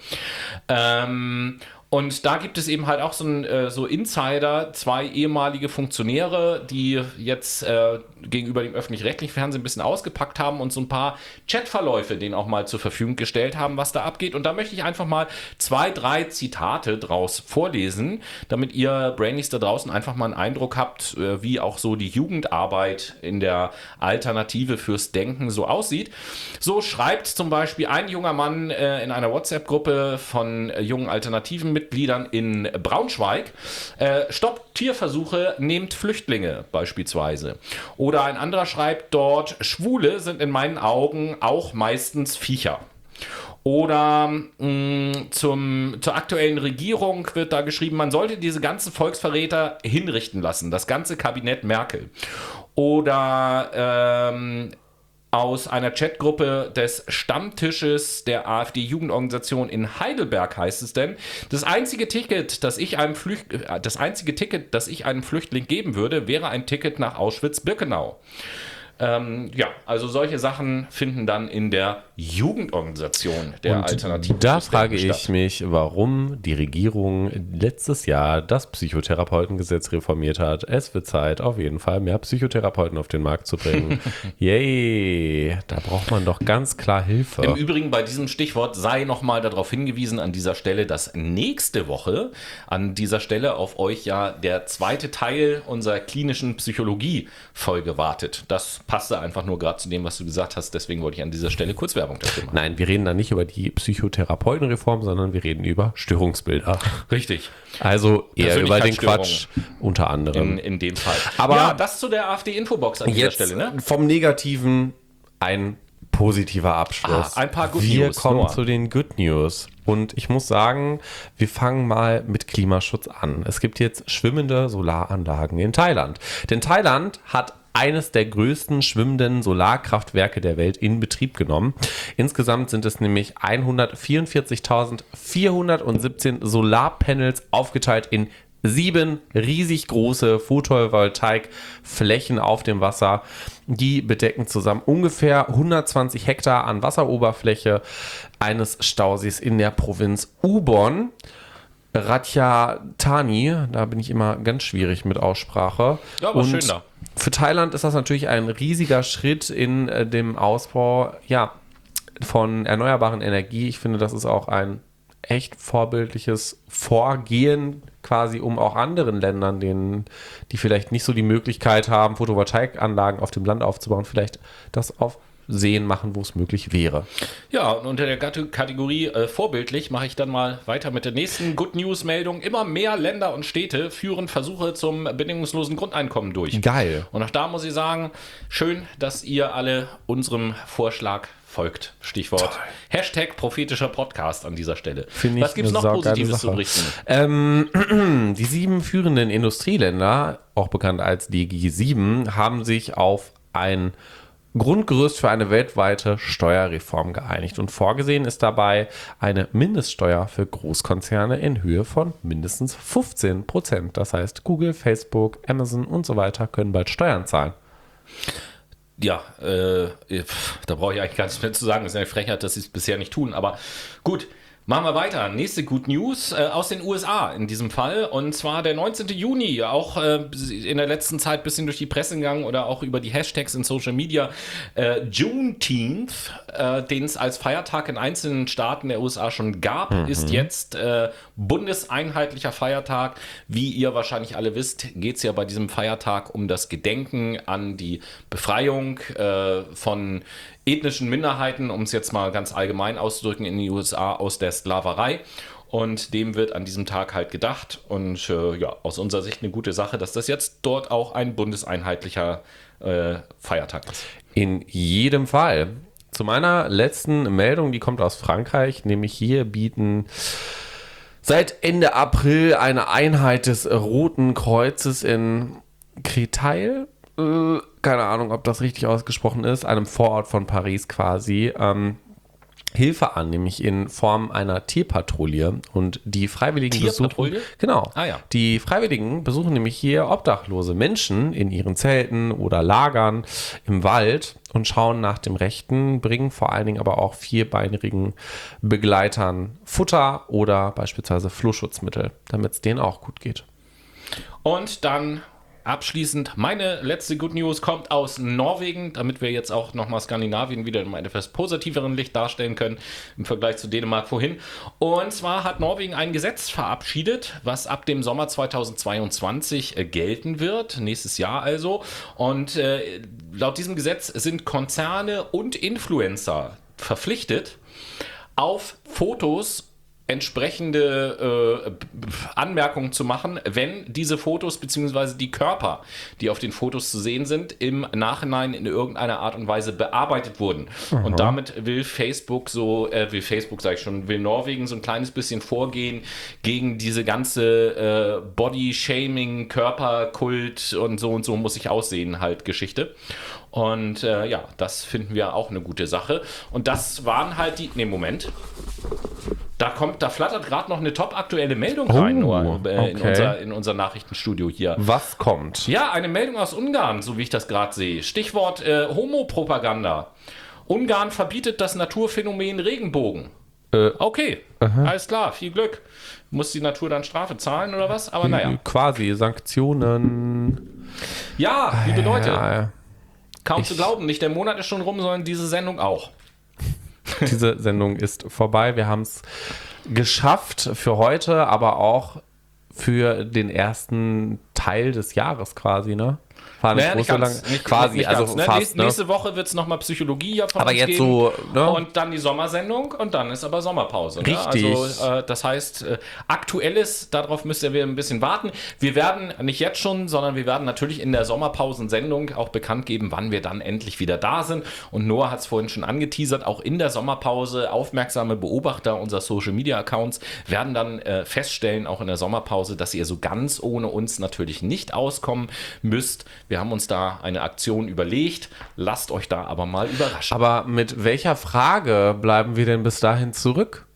Ähm, Und da gibt es eben halt auch so, ein, äh, so Insider, zwei ehemalige Funktionäre, die jetzt äh, gegenüber dem öffentlich-rechtlichen Fernsehen ein bisschen ausgepackt haben und so ein paar Chatverläufe denen auch mal zur Verfügung gestellt haben, was da abgeht. Und da möchte ich einfach mal zwei, drei Zitate draus vorlesen, damit ihr Brainies da draußen einfach mal einen Eindruck habt, äh, wie auch so die Jugendarbeit in der Alternative fürs Denken so aussieht. So schreibt zum Beispiel ein junger Mann äh, in einer WhatsApp-Gruppe von äh, jungen Alternativen mit Mitgliedern in Braunschweig. Äh, stoppt Tierversuche, nehmt Flüchtlinge beispielsweise. Oder ein anderer schreibt dort, Schwule sind in meinen Augen auch meistens Viecher. Oder mh, zum, zur aktuellen Regierung wird da geschrieben, man sollte diese ganzen Volksverräter hinrichten lassen, das ganze Kabinett Merkel. Oder ähm, aus einer Chatgruppe des Stammtisches der AfD-Jugendorganisation in Heidelberg heißt es denn, das einzige Ticket, das ich einem Flücht, das einzige Ticket, das ich einem Flüchtling geben würde, wäre ein Ticket nach Auschwitz-Birkenau. Ähm, ja, also solche Sachen finden dann in der Jugendorganisation der Und Alternativen. da frage ich mich, warum die Regierung letztes Jahr das Psychotherapeutengesetz reformiert hat. Es wird Zeit, auf jeden Fall mehr Psychotherapeuten auf den Markt zu bringen. Yay, da braucht man doch ganz klar Hilfe. Im Übrigen bei diesem Stichwort sei nochmal darauf hingewiesen an dieser Stelle, dass nächste Woche an dieser Stelle auf euch ja der zweite Teil unserer klinischen Psychologie-Folge wartet. Das passte einfach nur gerade zu dem, was du gesagt hast. Deswegen wollte ich an dieser Stelle kurz Werbung dafür machen. Nein, wir reden da nicht über die Psychotherapeutenreform, sondern wir reden über Störungsbilder. Richtig. Also eher über den Quatsch unter anderem. In, in dem Fall. Aber ja, das zu der AfD-Infobox an dieser jetzt Stelle. Ne? Vom Negativen ein positiver Abschluss. Ah, ein paar Good wir News. Wir kommen Noah. zu den Good News. Und ich muss sagen, wir fangen mal mit Klimaschutz an. Es gibt jetzt schwimmende Solaranlagen in Thailand. Denn Thailand hat eines der größten schwimmenden Solarkraftwerke der Welt in Betrieb genommen. Insgesamt sind es nämlich hundertvierundvierzigtausendvierhundertsiebzehn Solarpanels aufgeteilt in sieben riesig große Photovoltaikflächen auf dem Wasser. Die bedecken zusammen ungefähr hundertzwanzig Hektar an Wasseroberfläche eines Stausees in der Provinz Ubon. Ratchathani, da bin ich immer ganz schwierig mit Aussprache. Ja, aber und schön da. Für Thailand ist das natürlich ein riesiger Schritt in äh, dem Ausbau ja, von erneuerbaren Energie. Ich finde, das ist auch ein echt vorbildliches Vorgehen, quasi um auch anderen Ländern, denen, die vielleicht nicht so die Möglichkeit haben, Photovoltaikanlagen auf dem Land aufzubauen, vielleicht das auf Seen machen, wo es möglich wäre. Ja, und unter der Kategorie äh, vorbildlich mache ich dann mal weiter mit der nächsten Good News-Meldung. Immer mehr Länder und Städte führen Versuche zum bedingungslosen Grundeinkommen durch. Geil. Und auch da muss ich sagen, schön, dass ihr alle unserem Vorschlag folgt. Stichwort Toll. Hashtag prophetischer Podcast an dieser Stelle. Finde Was gibt es noch Positives zu berichten? Ähm, die sieben führenden Industrieländer, auch bekannt als die G sieben, haben sich auf ein Grundgerüst für eine weltweite Steuerreform geeinigt. Und vorgesehen ist dabei eine Mindeststeuer für Großkonzerne in Höhe von mindestens fünfzehn Prozent. Das heißt, Google, Facebook, Amazon und so weiter können bald Steuern zahlen. Ja, äh, da brauche ich eigentlich gar nichts mehr zu sagen. Es ist eine Frechheit, dass sie es bisher nicht tun. Aber gut, machen wir weiter. Nächste Good News äh, aus den U S A in diesem Fall. Und zwar der neunzehnten Juni, auch äh, in der letzten Zeit ein bisschen durch die Presse gegangen oder auch über die Hashtags in Social Media. Äh, Juneteenth, äh, den es als Feiertag in einzelnen Staaten der U S A schon gab, mhm. ist jetzt äh, bundeseinheitlicher Feiertag. Wie ihr wahrscheinlich alle wisst, geht es ja bei diesem Feiertag um das Gedenken an die Befreiung äh, von ethnischen Minderheiten, um es jetzt mal ganz allgemein auszudrücken, in den U S A aus der Sklaverei. Und dem wird an diesem Tag halt gedacht. Und äh, ja, aus unserer Sicht eine gute Sache, dass das jetzt dort auch ein bundeseinheitlicher äh, Feiertag ist. In jedem Fall. Zu meiner letzten Meldung, die kommt aus Frankreich, nämlich hier bieten seit Ende April eine Einheit des Roten Kreuzes in Créteil, äh, keine Ahnung, ob das richtig ausgesprochen ist, einem Vorort von Paris quasi, ähm, Hilfe an, nämlich in Form einer Tierpatrouille. Und die Freiwilligen Tierpatrouille? besuchen, genau, ah, ja. die Freiwilligen besuchen nämlich hier obdachlose Menschen in ihren Zelten oder Lagern im Wald und schauen nach dem Rechten, bringen vor allen Dingen aber auch vierbeinigen Begleitern Futter oder beispielsweise Flohschutzmittel, damit es denen auch gut geht. Und dann abschließend, meine letzte Good News kommt aus Norwegen, damit wir jetzt auch nochmal Skandinavien wieder in einem etwas positiveren Licht darstellen können im Vergleich zu Dänemark vorhin. Und zwar hat Norwegen ein Gesetz verabschiedet, was ab dem Sommer zweitausendzweiundzwanzig äh, gelten wird, nächstes Jahr also. Und äh, laut diesem Gesetz sind Konzerne und Influencer verpflichtet, auf Fotos entsprechende äh, Anmerkungen zu machen, wenn diese Fotos bzw. die Körper, die auf den Fotos zu sehen sind, im Nachhinein in irgendeiner Art und Weise bearbeitet wurden. Mhm. Und damit will Facebook so, äh, will Facebook, sag ich schon, will Norwegen so ein kleines bisschen vorgehen gegen diese ganze äh, Body-Shaming, Körperkult und so und so muss ich aussehen halt Geschichte. Und äh, ja, das finden wir auch eine gute Sache. Und das waren halt die, nee, Moment. Da kommt, da flattert gerade noch eine top aktuelle Meldung rein, oh, nur, äh, okay. in, unser, in unser Nachrichtenstudio hier. Was kommt? Ja, eine Meldung aus Ungarn, so wie ich das gerade sehe. Stichwort äh, Homopropaganda. Ungarn verbietet das Naturphänomen Regenbogen. Äh, okay, aha. Alles klar, viel Glück. Muss die Natur dann Strafe zahlen oder was? Aber naja. Quasi, Sanktionen. Ja, liebe Leute. Ja, kaum ich, zu glauben, nicht der Monat ist schon rum, sondern diese Sendung auch. Diese Sendung ist vorbei. Wir haben es geschafft für heute, aber auch für den ersten Teil des Jahres quasi, ne? War nicht, naja, nicht so ganz, lang, nicht, quasi, nicht also ganz, ne? fast, nächste, ne? nächste Woche wird es nochmal Psychologie ja von aber uns jetzt geben. so, ne? Und dann die Sommersendung und dann ist aber Sommerpause. Ne? Richtig. Also äh, das heißt, äh, Aktuelles, darauf müsst ihr wieder ein bisschen warten. Wir werden, nicht jetzt schon, sondern wir werden natürlich in der Sommerpausensendung auch bekannt geben, wann wir dann endlich wieder da sind. Und Noah hat es vorhin schon angeteasert, auch in der Sommerpause aufmerksame Beobachter unserer Social-Media-Accounts werden dann äh, feststellen, auch in der Sommerpause, dass ihr so ganz ohne uns natürlich nicht auskommen müsst. Wir haben uns da eine Aktion überlegt. Lasst euch da aber mal überraschen. Aber mit welcher Frage bleiben wir denn bis dahin zurück?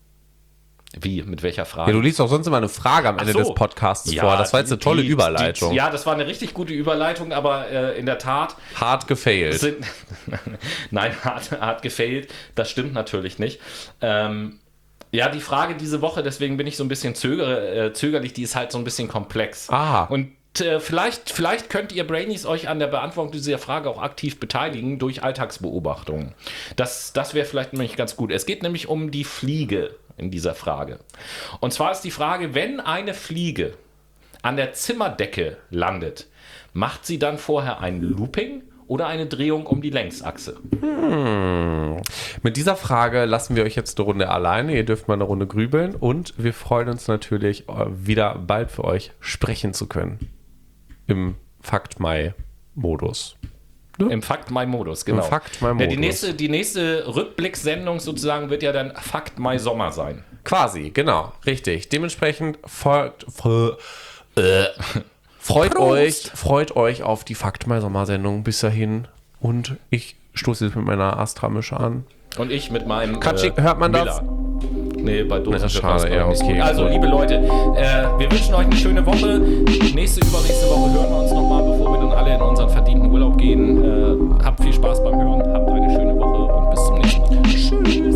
Wie? Mit welcher Frage? Ja, du liest doch sonst immer eine Frage am Ende so. des Podcasts ja, vor. Das war jetzt eine tolle die, Überleitung. Die, ja, das war eine richtig gute Überleitung, aber äh, in der Tat... Hart gefailt. Sind, Nein, hart, hart gefailt. Das stimmt natürlich nicht. Ähm, ja, die Frage diese Woche, deswegen bin ich so ein bisschen zöger, äh, zögerlich, die ist halt so ein bisschen komplex. Ah. Und äh, vielleicht, vielleicht könnt ihr Brainies euch an der Beantwortung dieser Frage auch aktiv beteiligen durch Alltagsbeobachtungen. Das, das wäre vielleicht nämlich ganz gut. Es geht nämlich um die Fliege in dieser Frage. Und zwar ist die Frage, wenn eine Fliege an der Zimmerdecke landet, macht sie dann vorher ein Looping oder eine Drehung um die Längsachse? Hm. Mit dieser Frage lassen wir euch jetzt eine Runde alleine. Ihr dürft mal eine Runde grübeln und wir freuen uns natürlich, wieder bald für euch sprechen zu können. Im Fakt-Mai-Modus. Ne? Im Fakt-Mai-Modus, genau. Im Fakt-Mai-Modus. Ja, die nächste, die nächste Rückblickssendung sozusagen wird ja dann Fakt-Mai-Sommer sein. Quasi, genau. Richtig. Dementsprechend folgt... Äh, Freut Prost. euch, freut euch auf die Fakt-Mai-Sommersendung bis dahin. Und ich stoße jetzt mit meiner Astra-Mische an. Und ich mit meinem Katschik, äh, hört man Miller. das? Nee, bei Dosen. Nee, schade, ja, okay. Also, liebe Leute, äh, wir wünschen euch eine schöne Woche. Nächste, übernächste Woche hören wir uns nochmal, bevor wir dann alle in unseren verdienten Urlaub gehen. Äh, habt viel Spaß beim Hören, habt eine schöne Woche und bis zum nächsten Mal. Tschüss.